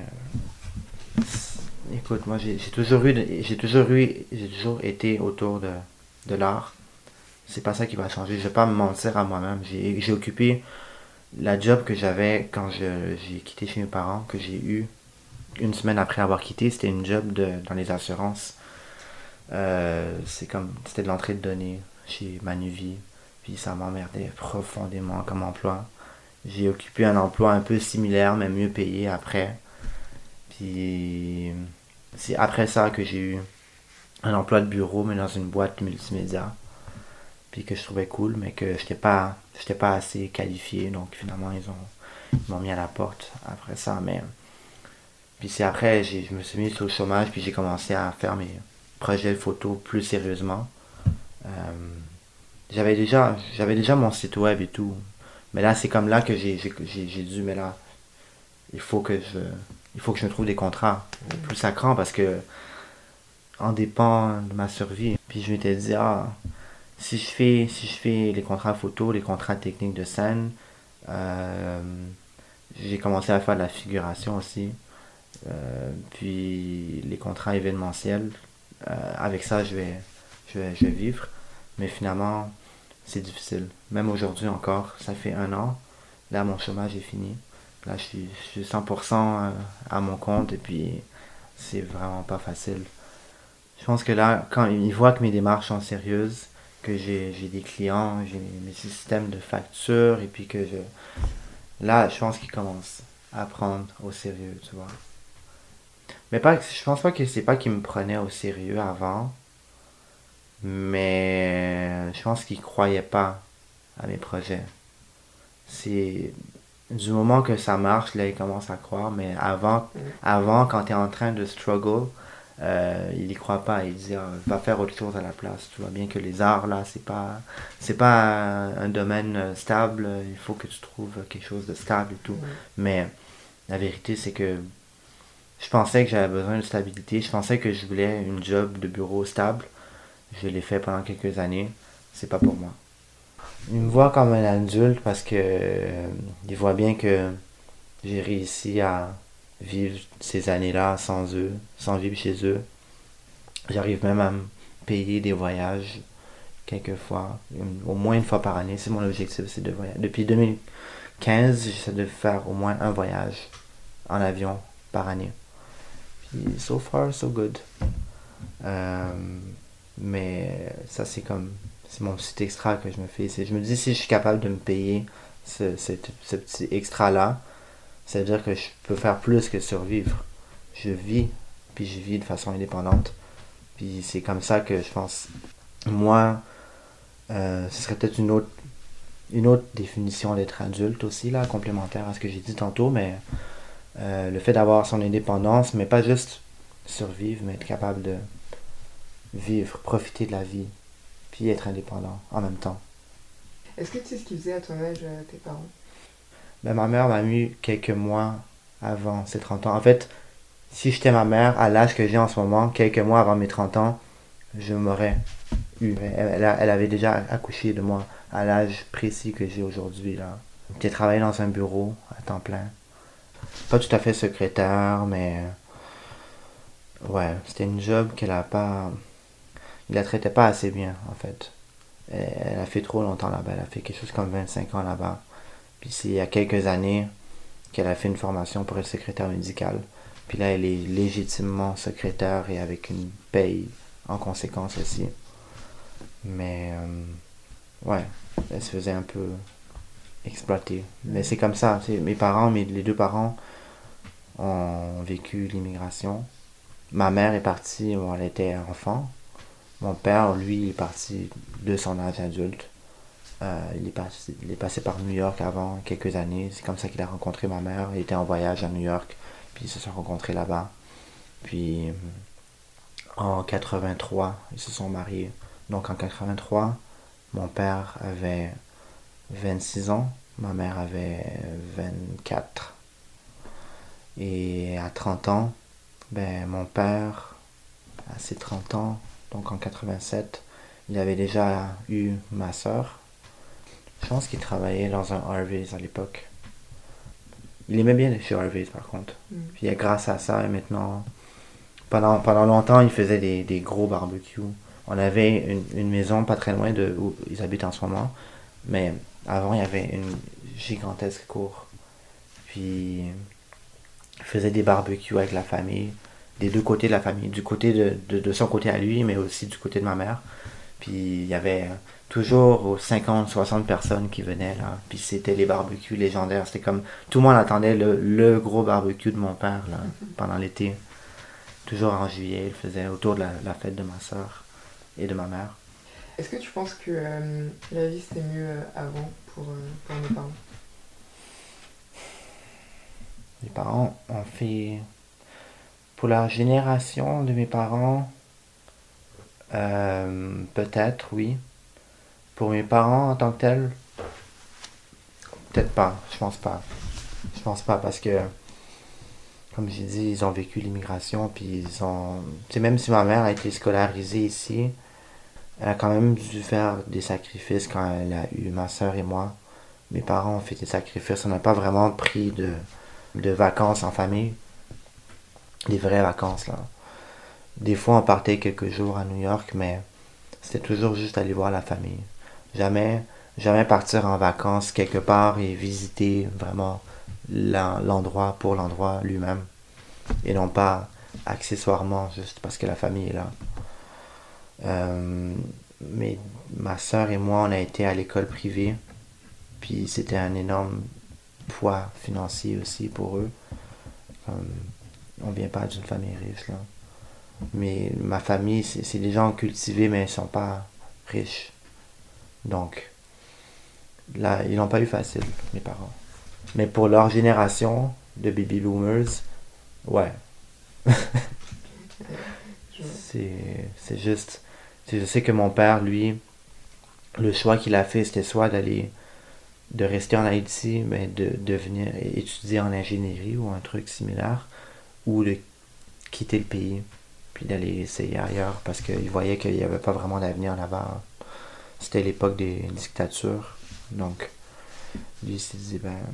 écoute, moi j'ai, j'ai toujours eu, de- j'ai toujours eu, j'ai toujours été autour de, de l'art. C'est pas ça qui va changer. Je vais pas me mentir à moi-même. J'ai, j'ai occupé la job que j'avais quand je, j'ai quitté chez mes parents, que j'ai eu une semaine après avoir quitté, c'était une job de, dans les assurances. Euh, c'est comme, c'était de l'entrée de données chez Manuvie. Puis ça m'emmerdait profondément comme emploi. J'ai occupé un emploi un peu similaire, mais mieux payé après. Puis c'est après ça que j'ai eu un emploi de bureau, mais dans une boîte multimédia. Puis que je trouvais cool, mais que j'étais pas, j'étais pas assez qualifié. Donc finalement, ils ont, ils m'ont mis à la porte après ça. Mais puis c'est après, j'ai, je me suis mis sur le chômage, puis j'ai commencé à faire mes projets de photo plus sérieusement. Euh, j'avais déjà, j'avais déjà mon site web et tout. Mais là, c'est comme là que j'ai, j'ai, j'ai, j'ai dû, mais là, il faut que je, il faut que je me trouve des contrats plus sacrants parce que en dépend de ma survie. Puis je m'étais dit, ah, si je fais, si je fais les contrats photo, les contrats techniques de scène, euh, j'ai commencé à faire de la figuration aussi. Euh, puis les contrats événementiels, euh, avec ça, je vais, je vais, je vais vivre. Mais finalement, c'est difficile. Même aujourd'hui encore, ça fait un an. Là, mon chômage est fini. Là, je suis, je suis cent pour cent à mon compte et puis c'est vraiment pas facile. Je pense que là, quand ils voient que mes démarches sont sérieuses, que j'ai, j'ai des clients, j'ai mes systèmes de facture et puis que je... Là, je pense qu'ils commencent à prendre au sérieux, tu vois. Mais pas, je pense pas que c'est pas qu'ils me prenaient au sérieux avant, mais je pense qu'ils croyaient pas à mes projets. C'est du moment que ça marche, là, ils commencent à croire, mais avant, avant quand tu es en train de struggle, euh, ils y croient pas. Ils disent, ah, va faire autre chose à la place. Tu vois bien que les arts, là, c'est pas, c'est pas un, un domaine euh, stable. Il faut que tu trouves quelque chose de stable et tout. Mais la vérité, c'est que je pensais que j'avais besoin de stabilité. Je pensais que je voulais une job de bureau stable. Je l'ai fait pendant quelques années. C'est pas pour moi. Ils me voient comme un adulte parce que euh, ils voient bien que j'ai réussi à vivre ces années-là sans eux, sans vivre chez eux. J'arrive même à me payer des voyages quelquefois, une- au moins une fois par année. C'est mon objectif, c'est de voyager. Depuis deux mille quinze, j'essaie de faire au moins un voyage en avion par année. Puis so far, so good. Euh, mais ça, c'est comme, c'est mon petit extra que je me fais. C'est- Je me dis, si je suis capable de me payer ce, ce, ce petit extra-là, ça veut dire que je peux faire plus que survivre. Je vis, puis je vis de façon indépendante. Puis c'est comme ça que je pense, moi, euh, ce serait peut-être une autre, une autre définition d'être adulte aussi, là, complémentaire à ce que j'ai dit tantôt, mais euh, le fait d'avoir son indépendance, mais pas juste survivre, mais être capable de vivre, profiter de la vie, puis être indépendant en même temps. Est-ce que tu sais ce qu'ils faisaient à ton âge, euh, tes parents? Ben, ma mère m'a mis quelques mois avant ses trente ans. En fait, si j'étais ma mère à l'âge que j'ai en ce moment, quelques mois avant mes trente ans, je m'aurais eu. Elle, elle a- elle avait déjà accouché de moi à l'âge précis que j'ai aujourd'hui, là. J'ai travaillé dans un bureau à temps plein. Pas tout à fait secrétaire, mais ouais, c'était une job qu'elle a pas. Il la traitait pas assez bien, en fait. Elle, elle a fait trop longtemps là-bas. Elle a fait quelque chose comme vingt-cinq ans là-bas. Puis c'est il y a quelques années qu'elle a fait une formation pour être secrétaire médicale. Puis là, elle est légitimement secrétaire et avec une paye en conséquence aussi. Mais, euh, ouais, elle se faisait un peu exploiter. Mais c'est comme ça. C'est, mes parents, mes, les deux parents ont vécu l'immigration. Ma mère est partie quand elle était enfant. Mon père, lui, il est parti de son âge adulte. Euh, il, est passé, il est passé par New York avant quelques années. C'est comme ça qu'il a rencontré ma mère. Il était en voyage à New York. Puis ils se sont rencontrés là-bas. Puis en quatre-vingt-trois, ils se sont mariés. Donc en quatre-vingt-trois, mon père avait vingt-six ans. Ma mère avait vingt-quatre. Et à trente ans, ben, mon père, à ses trente ans, donc en quatre-vingt-sept, il avait déjà eu ma soeur. Je pense qu'il travaillait dans un Harvey's à l'époque. Il aimait bien chez Harvey's par contre. Mm. Puis grâce à ça, maintenant, pendant, pendant longtemps, il faisait des, des gros barbecues. On avait une, une maison pas très loin de où ils habitent en ce moment. Mais avant, il y avait une gigantesque cour. Puis, il faisait des barbecues avec la famille, des deux côtés de la famille. Du côté de, de, de son côté à lui, mais aussi du côté de ma mère. Puis, il y avait toujours cinquante soixante personnes qui venaient là. Puis, c'était les barbecues légendaires. C'était comme, tout le monde attendait le, le gros barbecue de mon père là, pendant l'été. Toujours en juillet, il faisait autour de la, la fête de ma soeur et de ma mère. Est-ce que tu penses que euh, la vie c'était mieux euh, avant pour, euh, pour mes parents? Mes parents ont fait... Pour la génération de mes parents, euh, peut-être, oui. Pour mes parents en tant que tels, peut-être pas, je pense pas. Je pense pas parce que, comme j'ai dit, ils ont vécu l'immigration, puis ils ont... Tu sais, même si ma mère a été scolarisée ici, elle a quand même dû faire des sacrifices quand elle a eu ma soeur et moi. Mes parents ont fait des sacrifices. On n'a pas vraiment pris de, de vacances en famille. Des vraies vacances, là. Des fois, on partait quelques jours à New York, mais c'était toujours juste aller voir la famille. Jamais, jamais partir en vacances quelque part et visiter vraiment l'endroit pour l'endroit lui-même. Et non pas accessoirement, juste parce que la famille est là. Euh, mais ma soeur et moi, on a été à l'école privée. Puis c'était un énorme poids financier aussi pour eux. Comme, on vient pas d'une famille riche, là. Mais ma famille, c'est, c'est des gens cultivés, mais ils sont pas riches. Donc, là, ils n'ont pas eu facile, mes parents. Mais pour leur génération de baby boomers, ouais. c'est, c'est juste... Je sais que mon père, lui, le choix qu'il a fait, c'était soit d'aller... de rester en Haïti, mais de, de venir étudier en ingénierie ou un truc similaire, ou de quitter le pays, puis d'aller essayer ailleurs, parce qu'il voyait qu'il n'y avait pas vraiment d'avenir là-bas. C'était l'époque des dictatures, donc lui il s'est dit, ben,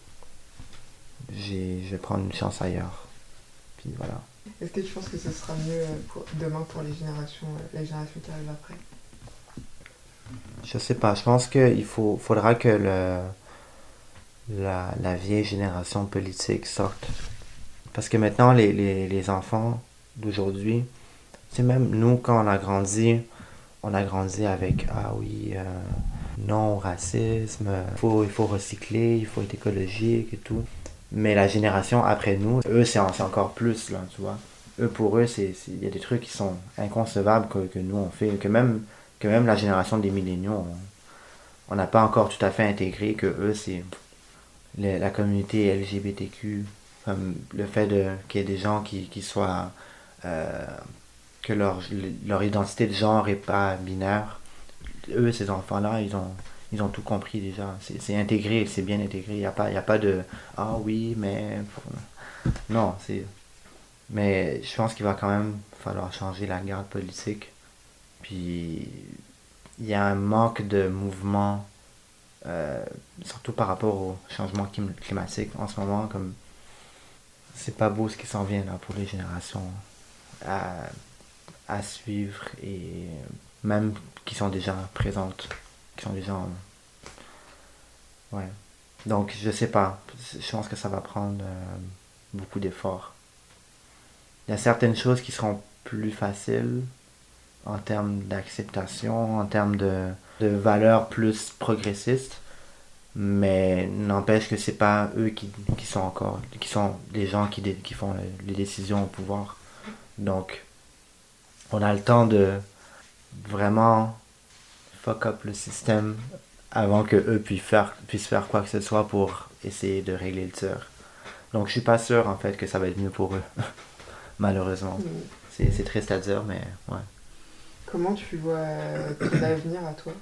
j'ai, je vais prendre une chance ailleurs, puis voilà. Est-ce que tu penses que ce sera mieux pour, demain pour les générations, les générations qui arrivent après? Je sais pas, je pense qu'il faut, faudra que le, la, la vieille génération politique sorte. Parce que maintenant, les, les, les enfants d'aujourd'hui, c'est même nous, quand on a grandi, on a grandi avec, ah oui, euh, non au racisme, faut, il faut recycler, il faut être écologique et tout. Mais la génération après nous, eux, c'est, c'est encore plus, là, tu vois. Eux, pour eux, c'est, c'est, il y a des trucs qui sont inconcevables que, que nous, on fait, que même, que même la génération des milléniaux, on n'a pas encore tout à fait intégré que eux, c'est le, la communauté L G B T Q, comme le fait de, qu'il y ait des gens qui, qui soient... Euh, que leur, leur identité de genre est pas binaire. Eux, ces enfants-là, ils ont, ils ont tout compris déjà. C'est, c'est intégré, c'est bien intégré. Il n'y a pas, il y a pas de « Ah oui, mais... » Non, c'est... Mais je pense qu'il va quand même falloir changer la garde politique. Puis, il y a un manque de mouvement, euh, surtout par rapport au changement climatique en ce moment. Comme c'est pas beau ce qui s'en vient là pour les générations à, à suivre. Et même qui sont déjà présentes, qui sont déjà en... Ouais. Donc, je sais pas. Je pense que ça va prendre euh, beaucoup d'efforts. Il y a certaines choses qui seront plus faciles en termes d'acceptation, en termes de, de valeurs plus progressistes, mais n'empêche que c'est pas eux qui, qui sont encore, qui sont les gens qui, dé- qui font le- les décisions au pouvoir. Donc, on a le temps de vraiment fuck up le système avant que eux puissent faire, puissent faire quoi que ce soit pour essayer de régler le tir. Donc, je suis pas sûr en fait que ça va être mieux pour eux, malheureusement. Mm. C'est, c'est triste à dire, mais ouais. Comment tu vois euh, ton avenir à toi?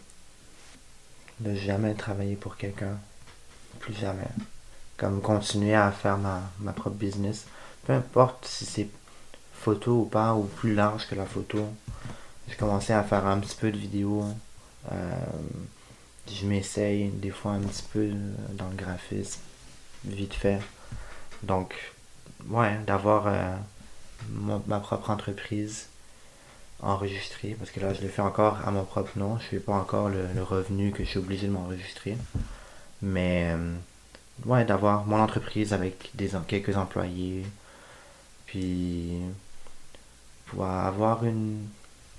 De jamais travailler pour quelqu'un. Plus jamais. Comme continuer à faire ma, ma propre business. Peu importe si c'est photo ou pas, ou plus large que la photo. J'ai commencé à faire un petit peu de vidéos. Euh, je m'essaye des fois un petit peu dans le graphisme, vite fait. Donc, ouais, d'avoir euh, mon- ma propre entreprise enregistrée, parce que là, je le fais encore à mon propre nom. Je ne fais pas encore le, le revenu que je suis obligé de m'enregistrer. Mais, euh, ouais, d'avoir mon entreprise avec des, quelques employés, puis pouvoir avoir une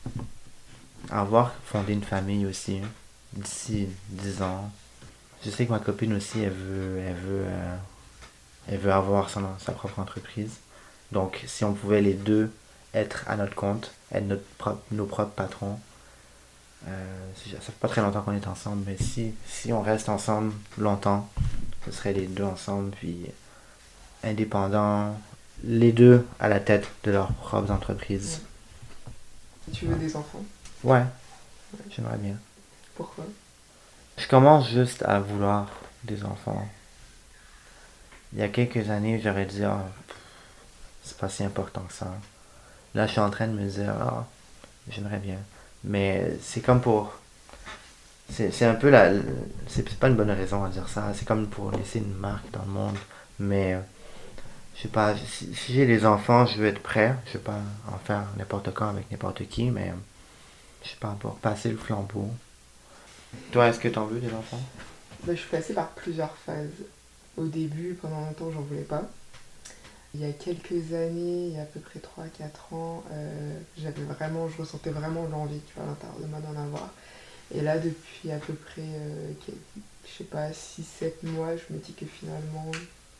avoir fondé une famille aussi hein, d'ici dix ans. Je sais que ma copine aussi elle veut elle veut euh, elle veut avoir son, sa propre entreprise. Donc si on pouvait les deux être à notre compte, être notre propre, nos propres patrons. Euh, ça fait pas très longtemps qu'on est ensemble, mais si, si on reste ensemble longtemps, ce serait les deux ensemble, puis indépendants, les deux à la tête de leurs propres entreprises. Ouais. Tu veux des enfants? Ouais, Ouais. j'aimerais bien. Pourquoi? Je commence juste à vouloir des enfants. Il y a quelques années, j'aurais dit, ah, pff, c'est pas si important que ça. Là, je suis en train de me dire, ah, j'aimerais bien. Mais c'est comme pour. C'est, c'est un peu la. C'est, c'est pas une bonne raison à dire ça. C'est comme pour laisser une marque dans le monde. Mais, euh, je sais pas, si, si j'ai des enfants, je veux être prêt. Je veux pas en faire n'importe quand avec n'importe qui, mais, je sais pas, pour passer le flambeau. Toi, est-ce que t'en veux des enfants? Bah, je suis passée par plusieurs phases. Au début, pendant longtemps, j'en voulais pas. Il y a quelques années, il y a à peu près trois quatre ans, euh, j'avais vraiment, je ressentais vraiment l'envie, tu vois, à l'intérieur de moi d'en avoir. Et là, depuis à peu près, euh, quel- je sais pas, six sept mois, je me dis que finalement,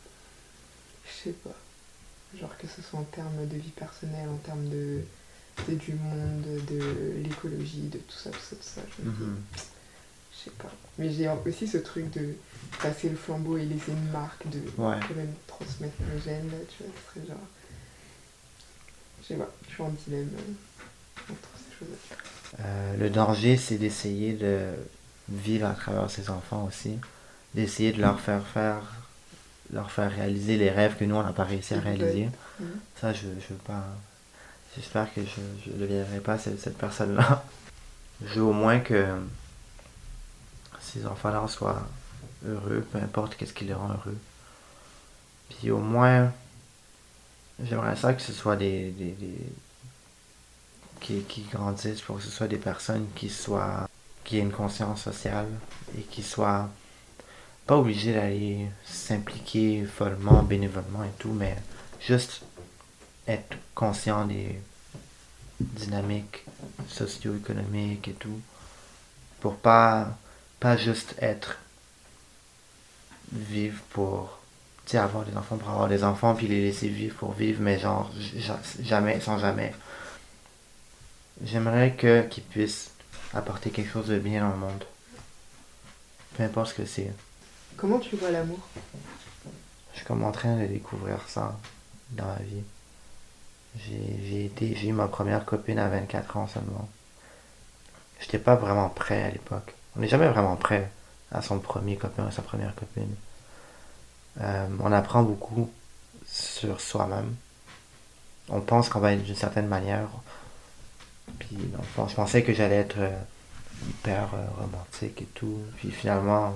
je sais pas, genre que ce soit en termes de vie personnelle, en termes de, de- du monde, de l'écologie, de tout ça, tout ça, tout ça, je me dis, Mhm. je sais pas. Mais j'ai aussi ce truc de passer le flambeau et laisser une marque, de Ouais. quand même transmettre mes gènes, tu vois, ce serait genre, je sais pas, je suis en dilemme euh, entre ces choses-là. Euh, le danger, c'est d'essayer de vivre à travers ses enfants aussi. D'essayer de leur faire faire, leur faire réaliser les rêves que nous, on n'a pas réussi à Exact. réaliser. Mhm. Ça, je, je veux pas. J'espère que je ne deviendrai pas cette, cette personne-là. Je veux au moins que ces enfants-là soient heureux, peu importe qu'est-ce qui les rend heureux. Puis au moins, j'aimerais ça que ce soit des, des, des qui, qui grandissent pour que ce soit des personnes qui soient qui aient une conscience sociale et qui soient pas obligés d'aller s'impliquer follement, bénévolement et tout, mais juste être conscient des dynamiques socio-économiques et tout, pour pas pas juste être vivre pour tu sais avoir des enfants pour avoir des enfants puis les laisser vivre pour vivre, mais genre jamais sans jamais. J'aimerais que qu'ils puissent apporter quelque chose de bien dans le monde, peu importe ce que c'est. Comment tu vois l'amour? Je suis comme en train de découvrir ça dans ma vie. J'ai, j'ai été, j'ai eu ma première copine à vingt-quatre ans seulement. J'étais pas vraiment prêt à l'époque. On n'est jamais vraiment prêt à son premier copain, à sa première copine. Euh, on apprend beaucoup sur soi-même. On pense qu'on va être d'une certaine manière. Puis, dans le fond, je pensais que j'allais être euh, hyper euh, romantique et tout. Puis finalement,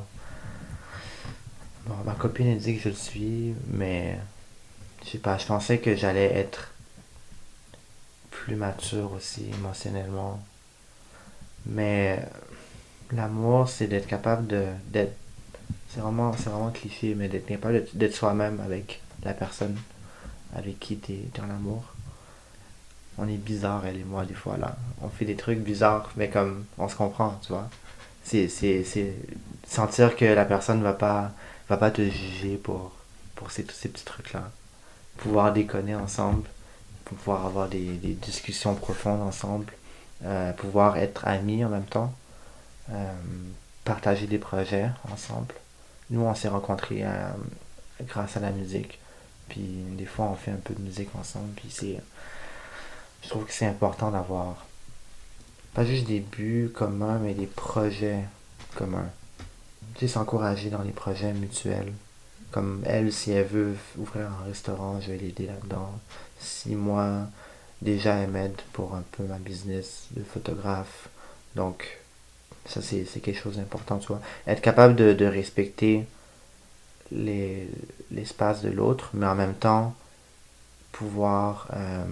bon, ma copine elle dit que je le suis, mais je sais pas, je pensais que j'allais être plus mature aussi émotionnellement. Mais l'amour, c'est d'être capable de d'être c'est vraiment c'est vraiment cliché, mais d'être capable d'être, d'être soi-même avec la personne avec qui t'es, t'es en amour. On est bizarre, elle et moi, des fois, là. On fait des trucs bizarres, mais comme on se comprend, tu vois. C'est, c'est, c'est sentir que la personne va pas, va pas te juger pour, pour ces, tous ces petits trucs-là. Pouvoir déconner ensemble, pouvoir avoir des, des discussions profondes ensemble, euh, pouvoir être amis en même temps, euh, partager des projets ensemble. Nous, on s'est rencontrés euh, grâce à la musique. Puis des fois, on fait un peu de musique ensemble. Puis c'est, je trouve que c'est important d'avoir pas juste des buts communs, mais des projets communs. Tu sais, s'encourager dans les projets mutuels. Comme elle, si elle veut ouvrir un restaurant, je vais l'aider là-dedans. Si moi, déjà, elle m'aide pour un peu ma business de photographe. Donc, ça, c'est, c'est quelque chose d'important, tu vois. Être capable de, de respecter les, l'espace de l'autre, mais en même temps, pouvoir euh,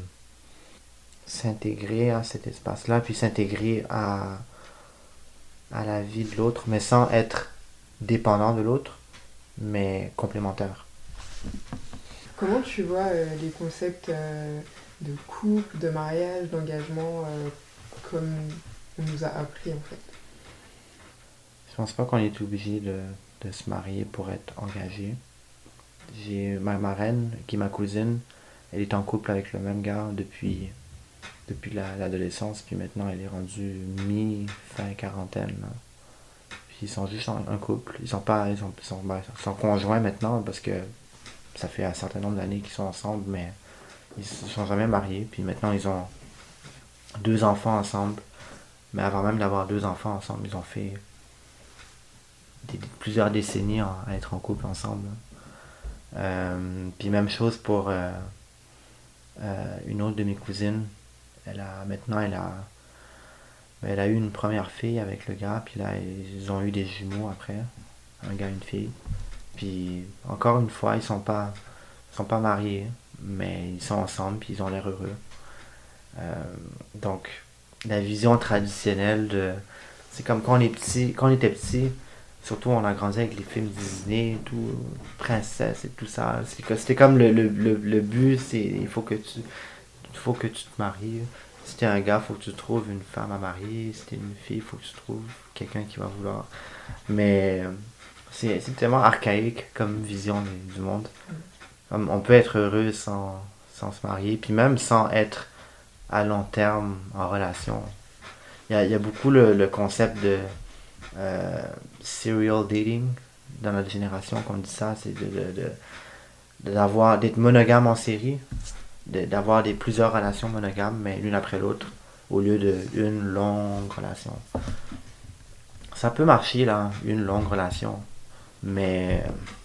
s'intégrer à cet espace-là, puis s'intégrer à, à la vie de l'autre, mais sans être dépendant de l'autre, mais complémentaire. Comment tu vois euh, les concepts euh, de couple, de mariage, d'engagement, euh, comme on nous a appris en fait? Je pense pas qu'on est obligé de, de se marier pour être engagé. J'ai ma marraine, qui est ma cousine, elle est en couple avec le même gars depuis, depuis la, l'adolescence, puis maintenant elle est rendue mi-fin quarantaine. Là. Puis ils sont juste en, un couple. Ils sont pas. Ils sont, ils sont, ben, ils sont conjoints maintenant parce que ça fait un certain nombre d'années qu'ils sont ensemble, mais ils se sont jamais mariés. Puis maintenant ils ont deux enfants ensemble. Mais avant même d'avoir deux enfants ensemble, ils ont fait des, plusieurs décennies à être en couple ensemble. Euh, puis même chose pour euh, euh, une autre de mes cousines. Elle a maintenant elle a elle a eu une première fille avec le gars, puis là ils ont eu des jumeaux après, un gars et une fille. Puis encore une fois, ils sont pas ils sont pas mariés, mais ils sont ensemble puis ils ont l'air heureux. Euh, donc la vision traditionnelle de c'est comme quand on est petit, quand on était petit, surtout on a grandi avec les films Disney, tout princesse et tout ça. C'était comme le, le, le, le but, c'est il faut que tu il faut que tu te maries. Si t'es un gars, il faut que tu trouves une femme à marier. Si t'es une fille, il faut que tu trouves quelqu'un qui va vouloir. Mais c'est, c'est tellement archaïque comme vision du monde. On peut être heureux sans, sans se marier, puis même sans être à long terme en relation. Il y a, il y a beaucoup le, le concept de euh, serial dating dans notre génération, qu'on dit ça, c'est de, de, de, d'avoir, d'être monogame en série, de, d'avoir des, plusieurs relations monogames, mais l'une après l'autre, au lieu d'une longue relation. Ça peut marcher, là, une longue relation, mais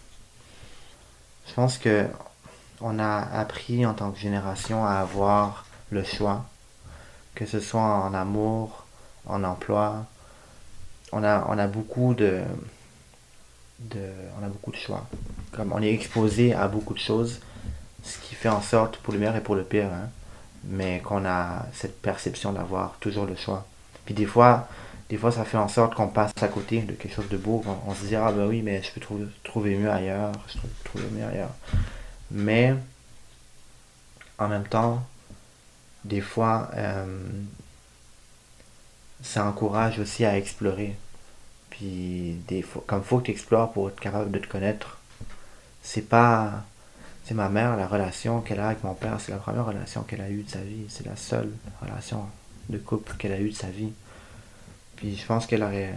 je pense que on a appris en tant que génération à avoir le choix, que ce soit en amour, en emploi. On a, on a beaucoup de, de, on a beaucoup de choix. Comme on est exposé à beaucoup de choses, ce qui fait en sorte, pour le meilleur et pour le pire, hein, mais qu'on a cette perception d'avoir toujours le choix. Puis des fois, des fois ça fait en sorte qu'on passe à côté de quelque chose de beau. On, on se dit, ah ben oui, mais je peux trouver, trouver mieux ailleurs, je peux trouver mieux ailleurs. Mais en même temps, des fois, euh, ça encourage aussi à explorer. Puis, des fois, comme faut que tu explores pour être capable de te connaître, c'est pas. C'est ma mère, la relation qu'elle a avec mon père, c'est la première relation qu'elle a eue de sa vie. C'est la seule relation de couple qu'elle a eue de sa vie. Puis, je pense qu'elle aurait.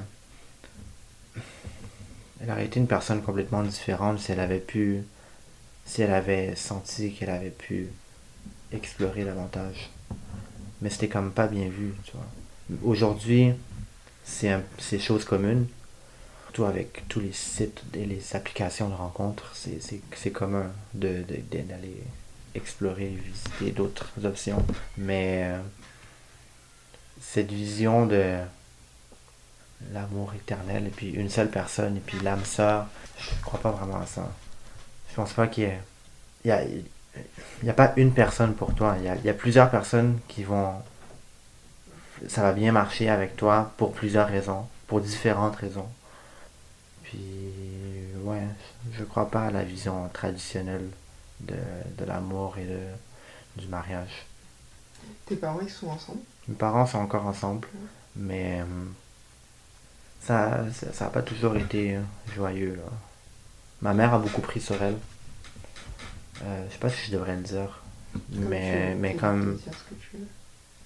Elle aurait été une personne complètement différente si elle avait pu. Si elle avait senti qu'elle avait pu explorer davantage. Mais c'était comme pas bien vu, tu vois. Aujourd'hui, c'est, un, c'est chose commune. Surtout avec tous les sites et les applications de rencontres, c'est, c'est, c'est commun de, de, de, d'aller explorer, visiter d'autres options. Mais euh, cette vision de l'amour éternel, et puis une seule personne, et puis l'âme sœur, je crois pas vraiment à ça. Je pense pas qu'il y ait... Il y a, il y a pas une personne pour toi. Il y a, il y a plusieurs personnes qui vont ça va bien marcher avec toi pour plusieurs raisons, pour différentes raisons. Puis, ouais, je crois pas à la vision traditionnelle de, de l'amour et de, du mariage. Tes parents, ils sont ensemble? Mes parents sont encore ensemble, Ouais. mais euh, ça ça ça a pas toujours été euh, joyeux, là. Ma mère a beaucoup pris sur elle. Euh, je sais pas si je devrais le dire, Comme tu mais, veux, mais t'es libre de comme dire ce que tu veux.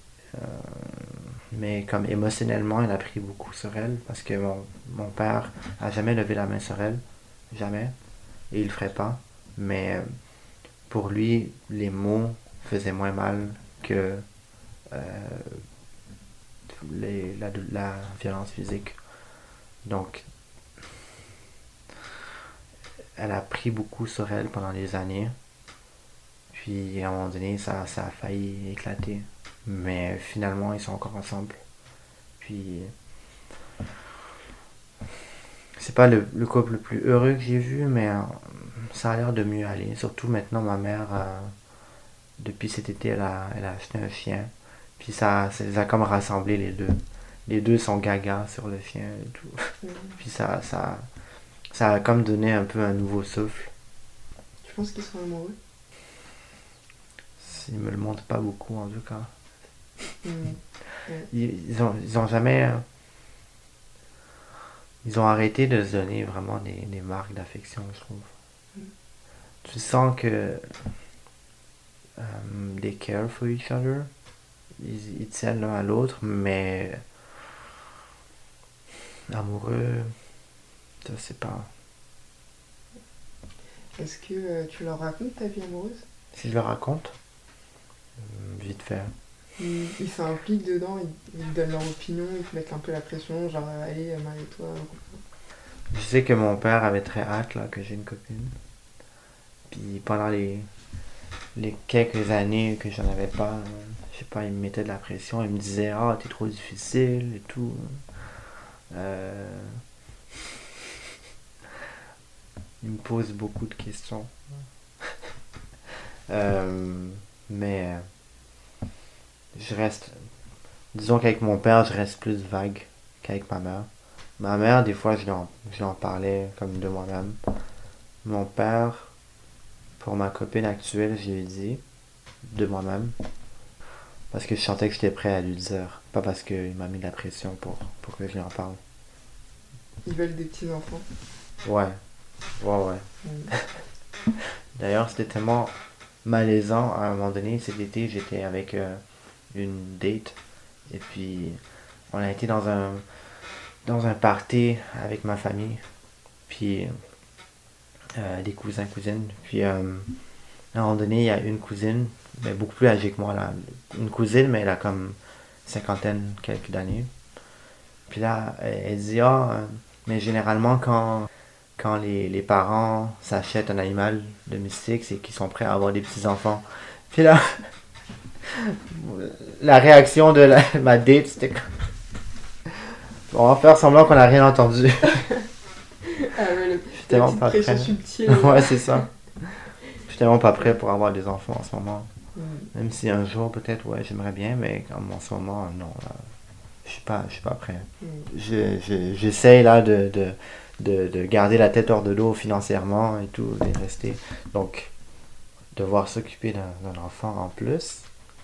mais comme émotionnellement, elle a pris beaucoup sur elle parce que mon, mon père a jamais levé la main sur elle, jamais, et il le ferait pas. Mais euh, pour lui, les mots faisaient moins mal que euh, les, la, la violence physique. Donc, elle a pris beaucoup sur elle pendant des années. Puis à un moment donné, ça, ça a failli éclater. Mais finalement, ils sont encore ensemble. Puis c'est pas le, le couple le plus heureux que j'ai vu, mais euh, ça a l'air de mieux aller. Surtout maintenant, ma mère, euh, depuis cet été, elle a, elle a acheté un chien. Puis ça, ça les a comme rassemblé les deux. Les deux sont gaga sur le chien et tout. Mm. Puis ça, ça, ça a comme donné un peu un nouveau souffle. Tu penses qu'ils sont amoureux? Ils me le montrent pas beaucoup en tout cas. Mm. Ouais. Ils, ils ont, ils ont jamais. euh, Ils ont arrêté de se donner vraiment des, des marques d'affection, je trouve. Mm. Tu sens que um, they care for each other. Ils, ils tiennent l'un à l'autre, mais amoureux, je sais pas. Est-ce que euh, tu leur racontes ta vie amoureuse? Si je le raconte, hum, vite fait. Ils ils s'impliquent dedans, ils, ils donnent leur opinion, ils te mettent un peu la pression, genre euh, allez, euh, marie-toi. Je sais que mon père avait très hâte là, que j'ai une copine. Puis pendant les, les quelques années que j'en avais pas, euh, je sais pas, il me mettait de la pression. Il me disait, ah, t'es trop difficile et tout. Euh, il me pose beaucoup de questions. Euh, mais euh, je reste. Disons qu'avec mon père, je reste plus vague qu'avec ma mère. Ma mère, des fois, je lui en, je lui en parlais comme de moi-même. Mon père, pour ma copine actuelle, je lui ai dit de moi-même. Parce que je sentais que j'étais prêt à lui dire. Pas parce qu'il m'a mis de la pression pour, pour que je lui en parle. Ils veulent des petits-enfants. Ouais, ouais, ouais. Mm. D'ailleurs, c'était tellement malaisant à un moment donné. Cet été, j'étais avec euh, une date. Et puis, on a été dans un, dans un party avec ma famille. Puis, euh, des cousins, cousines. Puis, euh, à un moment donné, il y a une cousine, mais beaucoup plus âgée que moi, là. Une cousine, mais elle a comme cinquantaine, quelques d'années. Puis là, elle, elle dit, ah, euh, mais généralement, quand, quand les, les parents s'achètent un animal domestique, c'est qu'ils sont prêts à avoir des petits-enfants. Puis là, la réaction de la, ma date, c'était comme, on va faire semblant qu'on n'a rien entendu. Ah ouais, le, Je suis la tellement petite pas pression prêt. subtile. Ouais, c'est ça. Je suis tellement pas prêt pour avoir des enfants en ce moment. Mm. Même si un jour, peut-être, ouais, j'aimerais bien, mais comme en ce moment, non, là, je suis pas, je suis pas prêt. Mm. Je, je, j'essaye là de, de, de, de garder la tête hors de l'eau financièrement et tout, de rester. Donc, devoir s'occuper d'un, d'un enfant en plus,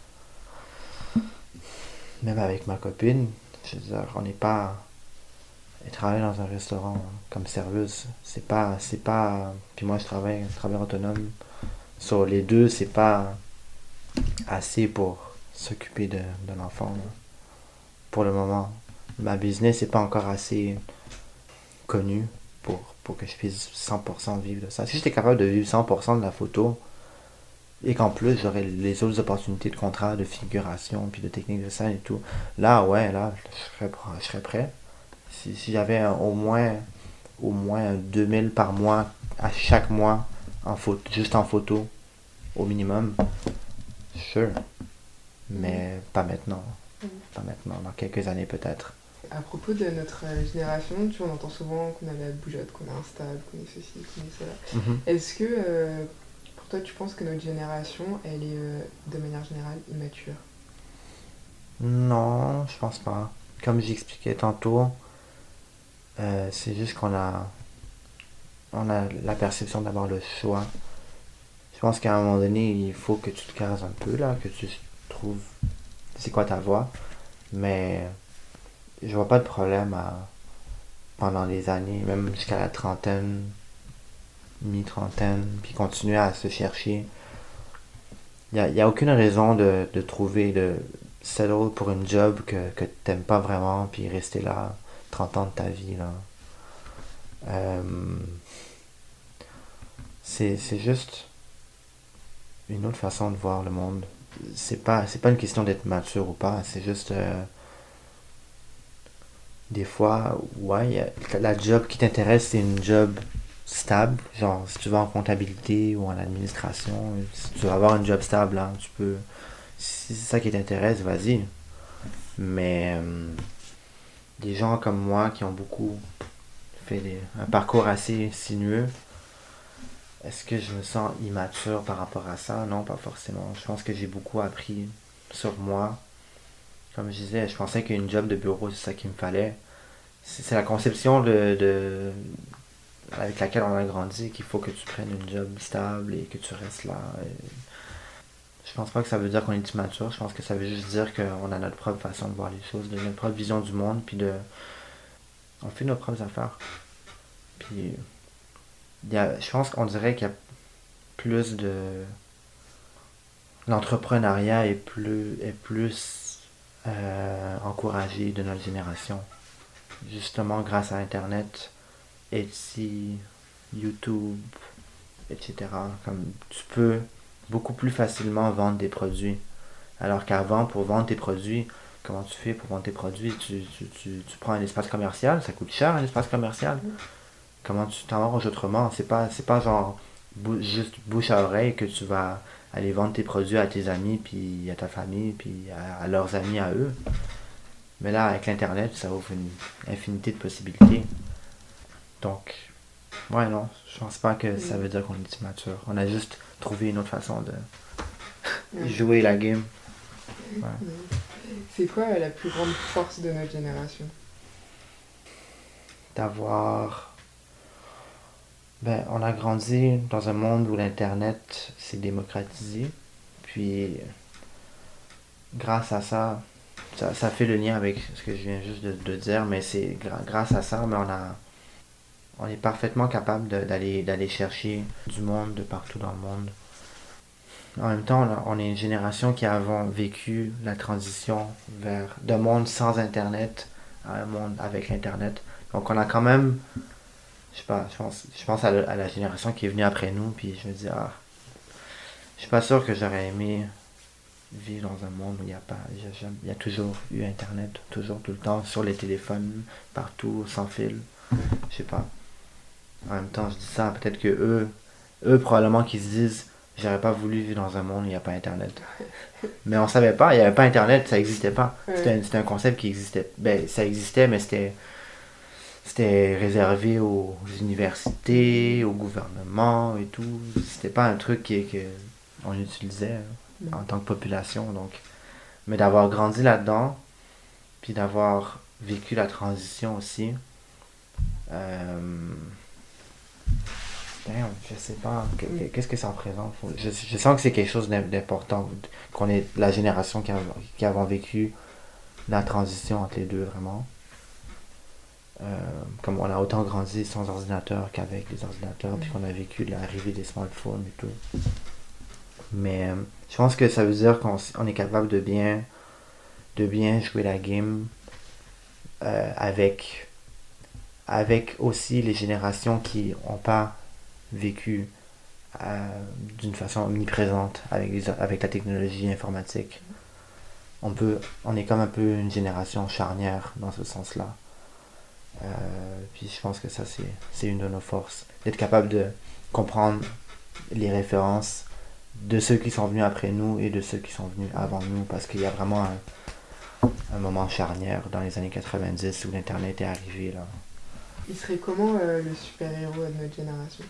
même avec ma copine, je veux dire, on n'est pas. Elle travaille dans un restaurant hein, comme serveuse. C'est pas. C'est pas. Puis moi, je travaille, je travaille autonome. Sur les deux, c'est pas assez pour s'occuper de, d'un enfant. Là. Pour le moment. Ma business n'est pas encore assez connue pour, pour que je puisse cent pour cent vivre de ça. Si j'étais capable de vivre cent pour cent de la photo, et qu'en plus j'aurais les autres opportunités de contrat, de figuration, puis de technique de scène et tout, là, ouais, là, je serais, je serais prêt. Si, si j'avais un- au moins, au moins deux mille par mois, à chaque mois, en photo, juste en photo, au minimum, sure. Mais pas maintenant. Mm. Pas maintenant, dans quelques années peut-être. À propos de notre euh, génération, tu vois, on entend souvent qu'on a la bougeotte, qu'on est instable, qu'on est ceci, qu'on est cela. Mhm. Est-ce que, euh, pour toi, tu penses que notre génération, elle est, euh, de manière générale, immature? Non, je pense pas. Comme j'expliquais tantôt, euh, c'est juste qu'on a, on a la perception d'avoir le choix. Je pense qu'à un moment donné, il faut que tu te cases un peu, là, que tu trouves c'est quoi ta voie. Mais je vois pas de problème à, pendant les années, même jusqu'à la trentaine, mi-trentaine, puis continuer à se chercher. Il n'y a, y a aucune raison de, de trouver, de settle pour une job que, que t'aimes pas vraiment, puis rester là trente ans de ta vie, là. Euh, c'est, c'est juste une autre façon de voir le monde. C'est pas, c'est pas une question d'être mature ou pas, c'est juste... euh, des fois, ouais, y a- la job qui t'intéresse, c'est une job stable. Genre, si tu vas en comptabilité ou en administration, si tu veux avoir une job stable, hein, tu peux... Si c'est ça qui t'intéresse, vas-y. Mais euh, des gens comme moi qui ont beaucoup fait des- un parcours assez sinueux, est-ce que je me sens immature par rapport à ça? Non, pas forcément. Je pense que j'ai beaucoup appris sur moi. Comme je disais, je pensais qu'une job de bureau, c'est ça qu'il me fallait. C'est c'est la conception de, de, avec laquelle on a grandi, qu'il faut que tu prennes une job stable et que tu restes là. Et je pense pas que ça veut dire qu'on est immature, je pense que ça veut juste dire qu'on a notre propre façon de voir les choses, de notre propre vision du monde, puis de... On fait nos propres affaires. Puis, il y a, je pense qu'on dirait qu'il y a plus de... L'entrepreneuriat est plus, est plus euh, encouragé de notre génération. Justement grâce à Internet, Etsy, YouTube, et cetera. Comme tu peux beaucoup plus facilement vendre des produits. Alors qu'avant, pour vendre tes produits, comment tu fais pour vendre tes produits? Tu, tu, tu, tu prends un espace commercial, ça coûte cher un espace commercial. Comment tu t'arranges autrement? C'est pas, c'est pas genre bou- juste bouche à oreille que tu vas aller vendre tes produits à tes amis, puis à ta famille, puis à, à leurs amis à eux. Mais là, avec l'Internet, ça ouvre une infinité de possibilités. Donc, ouais, non, je pense pas que ça veut dire qu'on est immature. On a juste trouvé une autre façon de jouer la game. Ouais. C'est quoi euh, la plus grande force de notre génération? D'avoir... Ben, on a grandi dans un monde où l'Internet s'est démocratisé. Puis, grâce à ça, ça, ça fait le lien avec ce que je viens juste de, de dire, mais c'est gra- grâce à ça, mais on a... On est parfaitement capable de- d'aller d'aller chercher du monde de partout dans le monde. En même temps, là, on est une génération qui avons vécu la transition vers d'un monde sans Internet à un monde avec Internet. Donc on a quand même, je sais pas, je pense, je pense à, la, à la génération qui est venue après nous, puis je me dis, ah, je suis pas sûr que j'aurais aimé vivre dans un monde où il y a pas, il y a, jamais- il y a toujours eu Internet, toujours, tout le temps, sur les téléphones, partout, sans fil. Je sais pas. En même temps, je dis ça, peut-être que eux, eux probablement qu'ils se disent, j'aurais pas voulu vivre dans un monde où il n'y a pas Internet. Mais on savait pas, il n'y avait pas Internet, ça n'existait pas. Ouais. C'était un, c'était un concept qui existait. Ben, ça existait, mais c'était, c'était réservé aux universités, au gouvernement et tout. C'était pas un truc qui, que on utilisait hein, en tant que population. Donc. Mais d'avoir grandi là-dedans, puis d'avoir vécu la transition aussi, euh, damn, je sais pas, que- que- qu'est-ce que ça représente? Faut- Je, je sens que c'est quelque chose d'im- d'important, qu'on est la génération qui, a, qui avons vécu la transition entre les deux, vraiment. Euh, comme on a autant grandi sans ordinateur qu'avec les ordinateurs, puis qu'on a vécu l'arrivée des smartphones et tout. Mais euh, je pense que ça veut dire qu'on s- on est capable de bien, de bien jouer la game euh, avec, avec aussi les générations qui n'ont pas vécu euh, d'une façon omniprésente avec, les, avec la technologie informatique. On, peut, on est comme un peu une génération charnière dans ce sens-là. Euh, puis je pense que ça, c'est, c'est une de nos forces. D'être capable de comprendre les références de ceux qui sont venus après nous et de ceux qui sont venus avant nous, parce qu'il y a vraiment un, un moment charnière dans les années quatre-vingt-dix où l'Internet est arrivé, là. Il serait comment euh, le super-héros de notre génération?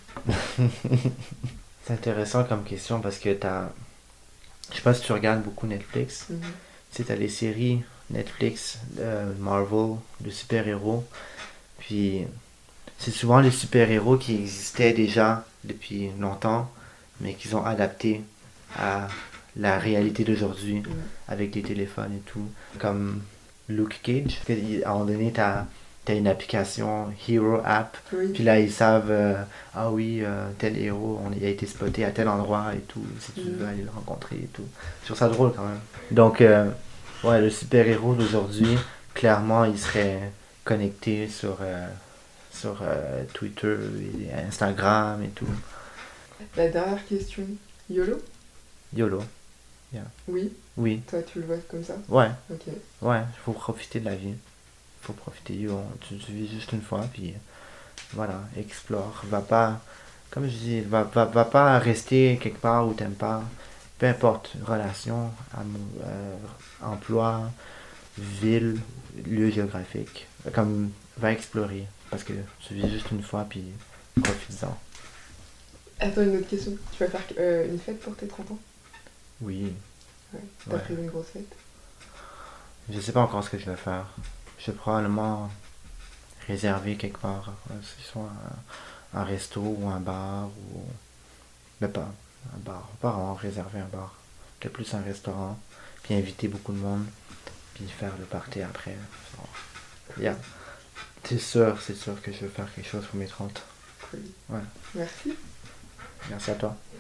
C'est intéressant comme question parce que t'as... Je sais pas si tu regardes beaucoup Netflix. Mhm. Tu sais, t'as les séries Netflix, euh, Marvel, de super-héros. Puis c'est souvent les super-héros qui existaient déjà depuis longtemps, mais qu'ils ont adapté à la réalité d'aujourd'hui Mm. avec des téléphones et tout. Comme Luke Cage, à un moment donné, t'as as une application Hero App, Oui. puis là ils savent, euh, ah oui, euh, tel héros, on, il a été spoté à tel endroit et tout, si tu Mm. veux aller le rencontrer et tout. Je trouve ça drôle quand même. Donc, euh, ouais, le super-héros d'aujourd'hui, clairement, il serait connecté sur, euh, sur euh, Twitter et Instagram et tout. La dernière question. YOLO? YOLO. Oui. Oui. Toi, tu le vois comme ça? Ouais. Ok. Ouais, il faut profiter de la vie. Il faut profiter. Yo, tu, tu vis juste une fois, puis voilà, explore. Va pas, comme je dis, va, va, va pas rester quelque part où t'aimes pas. Peu importe, relation, amour, euh, emploi, ville, lieu géographique. Comme, va explorer. Parce que tu vis juste une fois, puis profite-en. Attends, une autre question. Tu vas faire euh, une fête pour tes trente ans? Oui. Ouais. T'as Ouais. prévu une grosse fête? Je sais pas encore ce que je vais faire. Je vais probablement réserver quelque part, euh, que ce soit un, un resto ou un bar ou. Mais pas un bar. Pas vraiment réserver un bar. Peut-être plus un restaurant. Puis inviter beaucoup de monde. Puis faire le party après. Yeah. C'est sûr, c'est sûr que je vais faire quelque chose pour mes trente. Cool. Ouais. Merci. Merci à toi.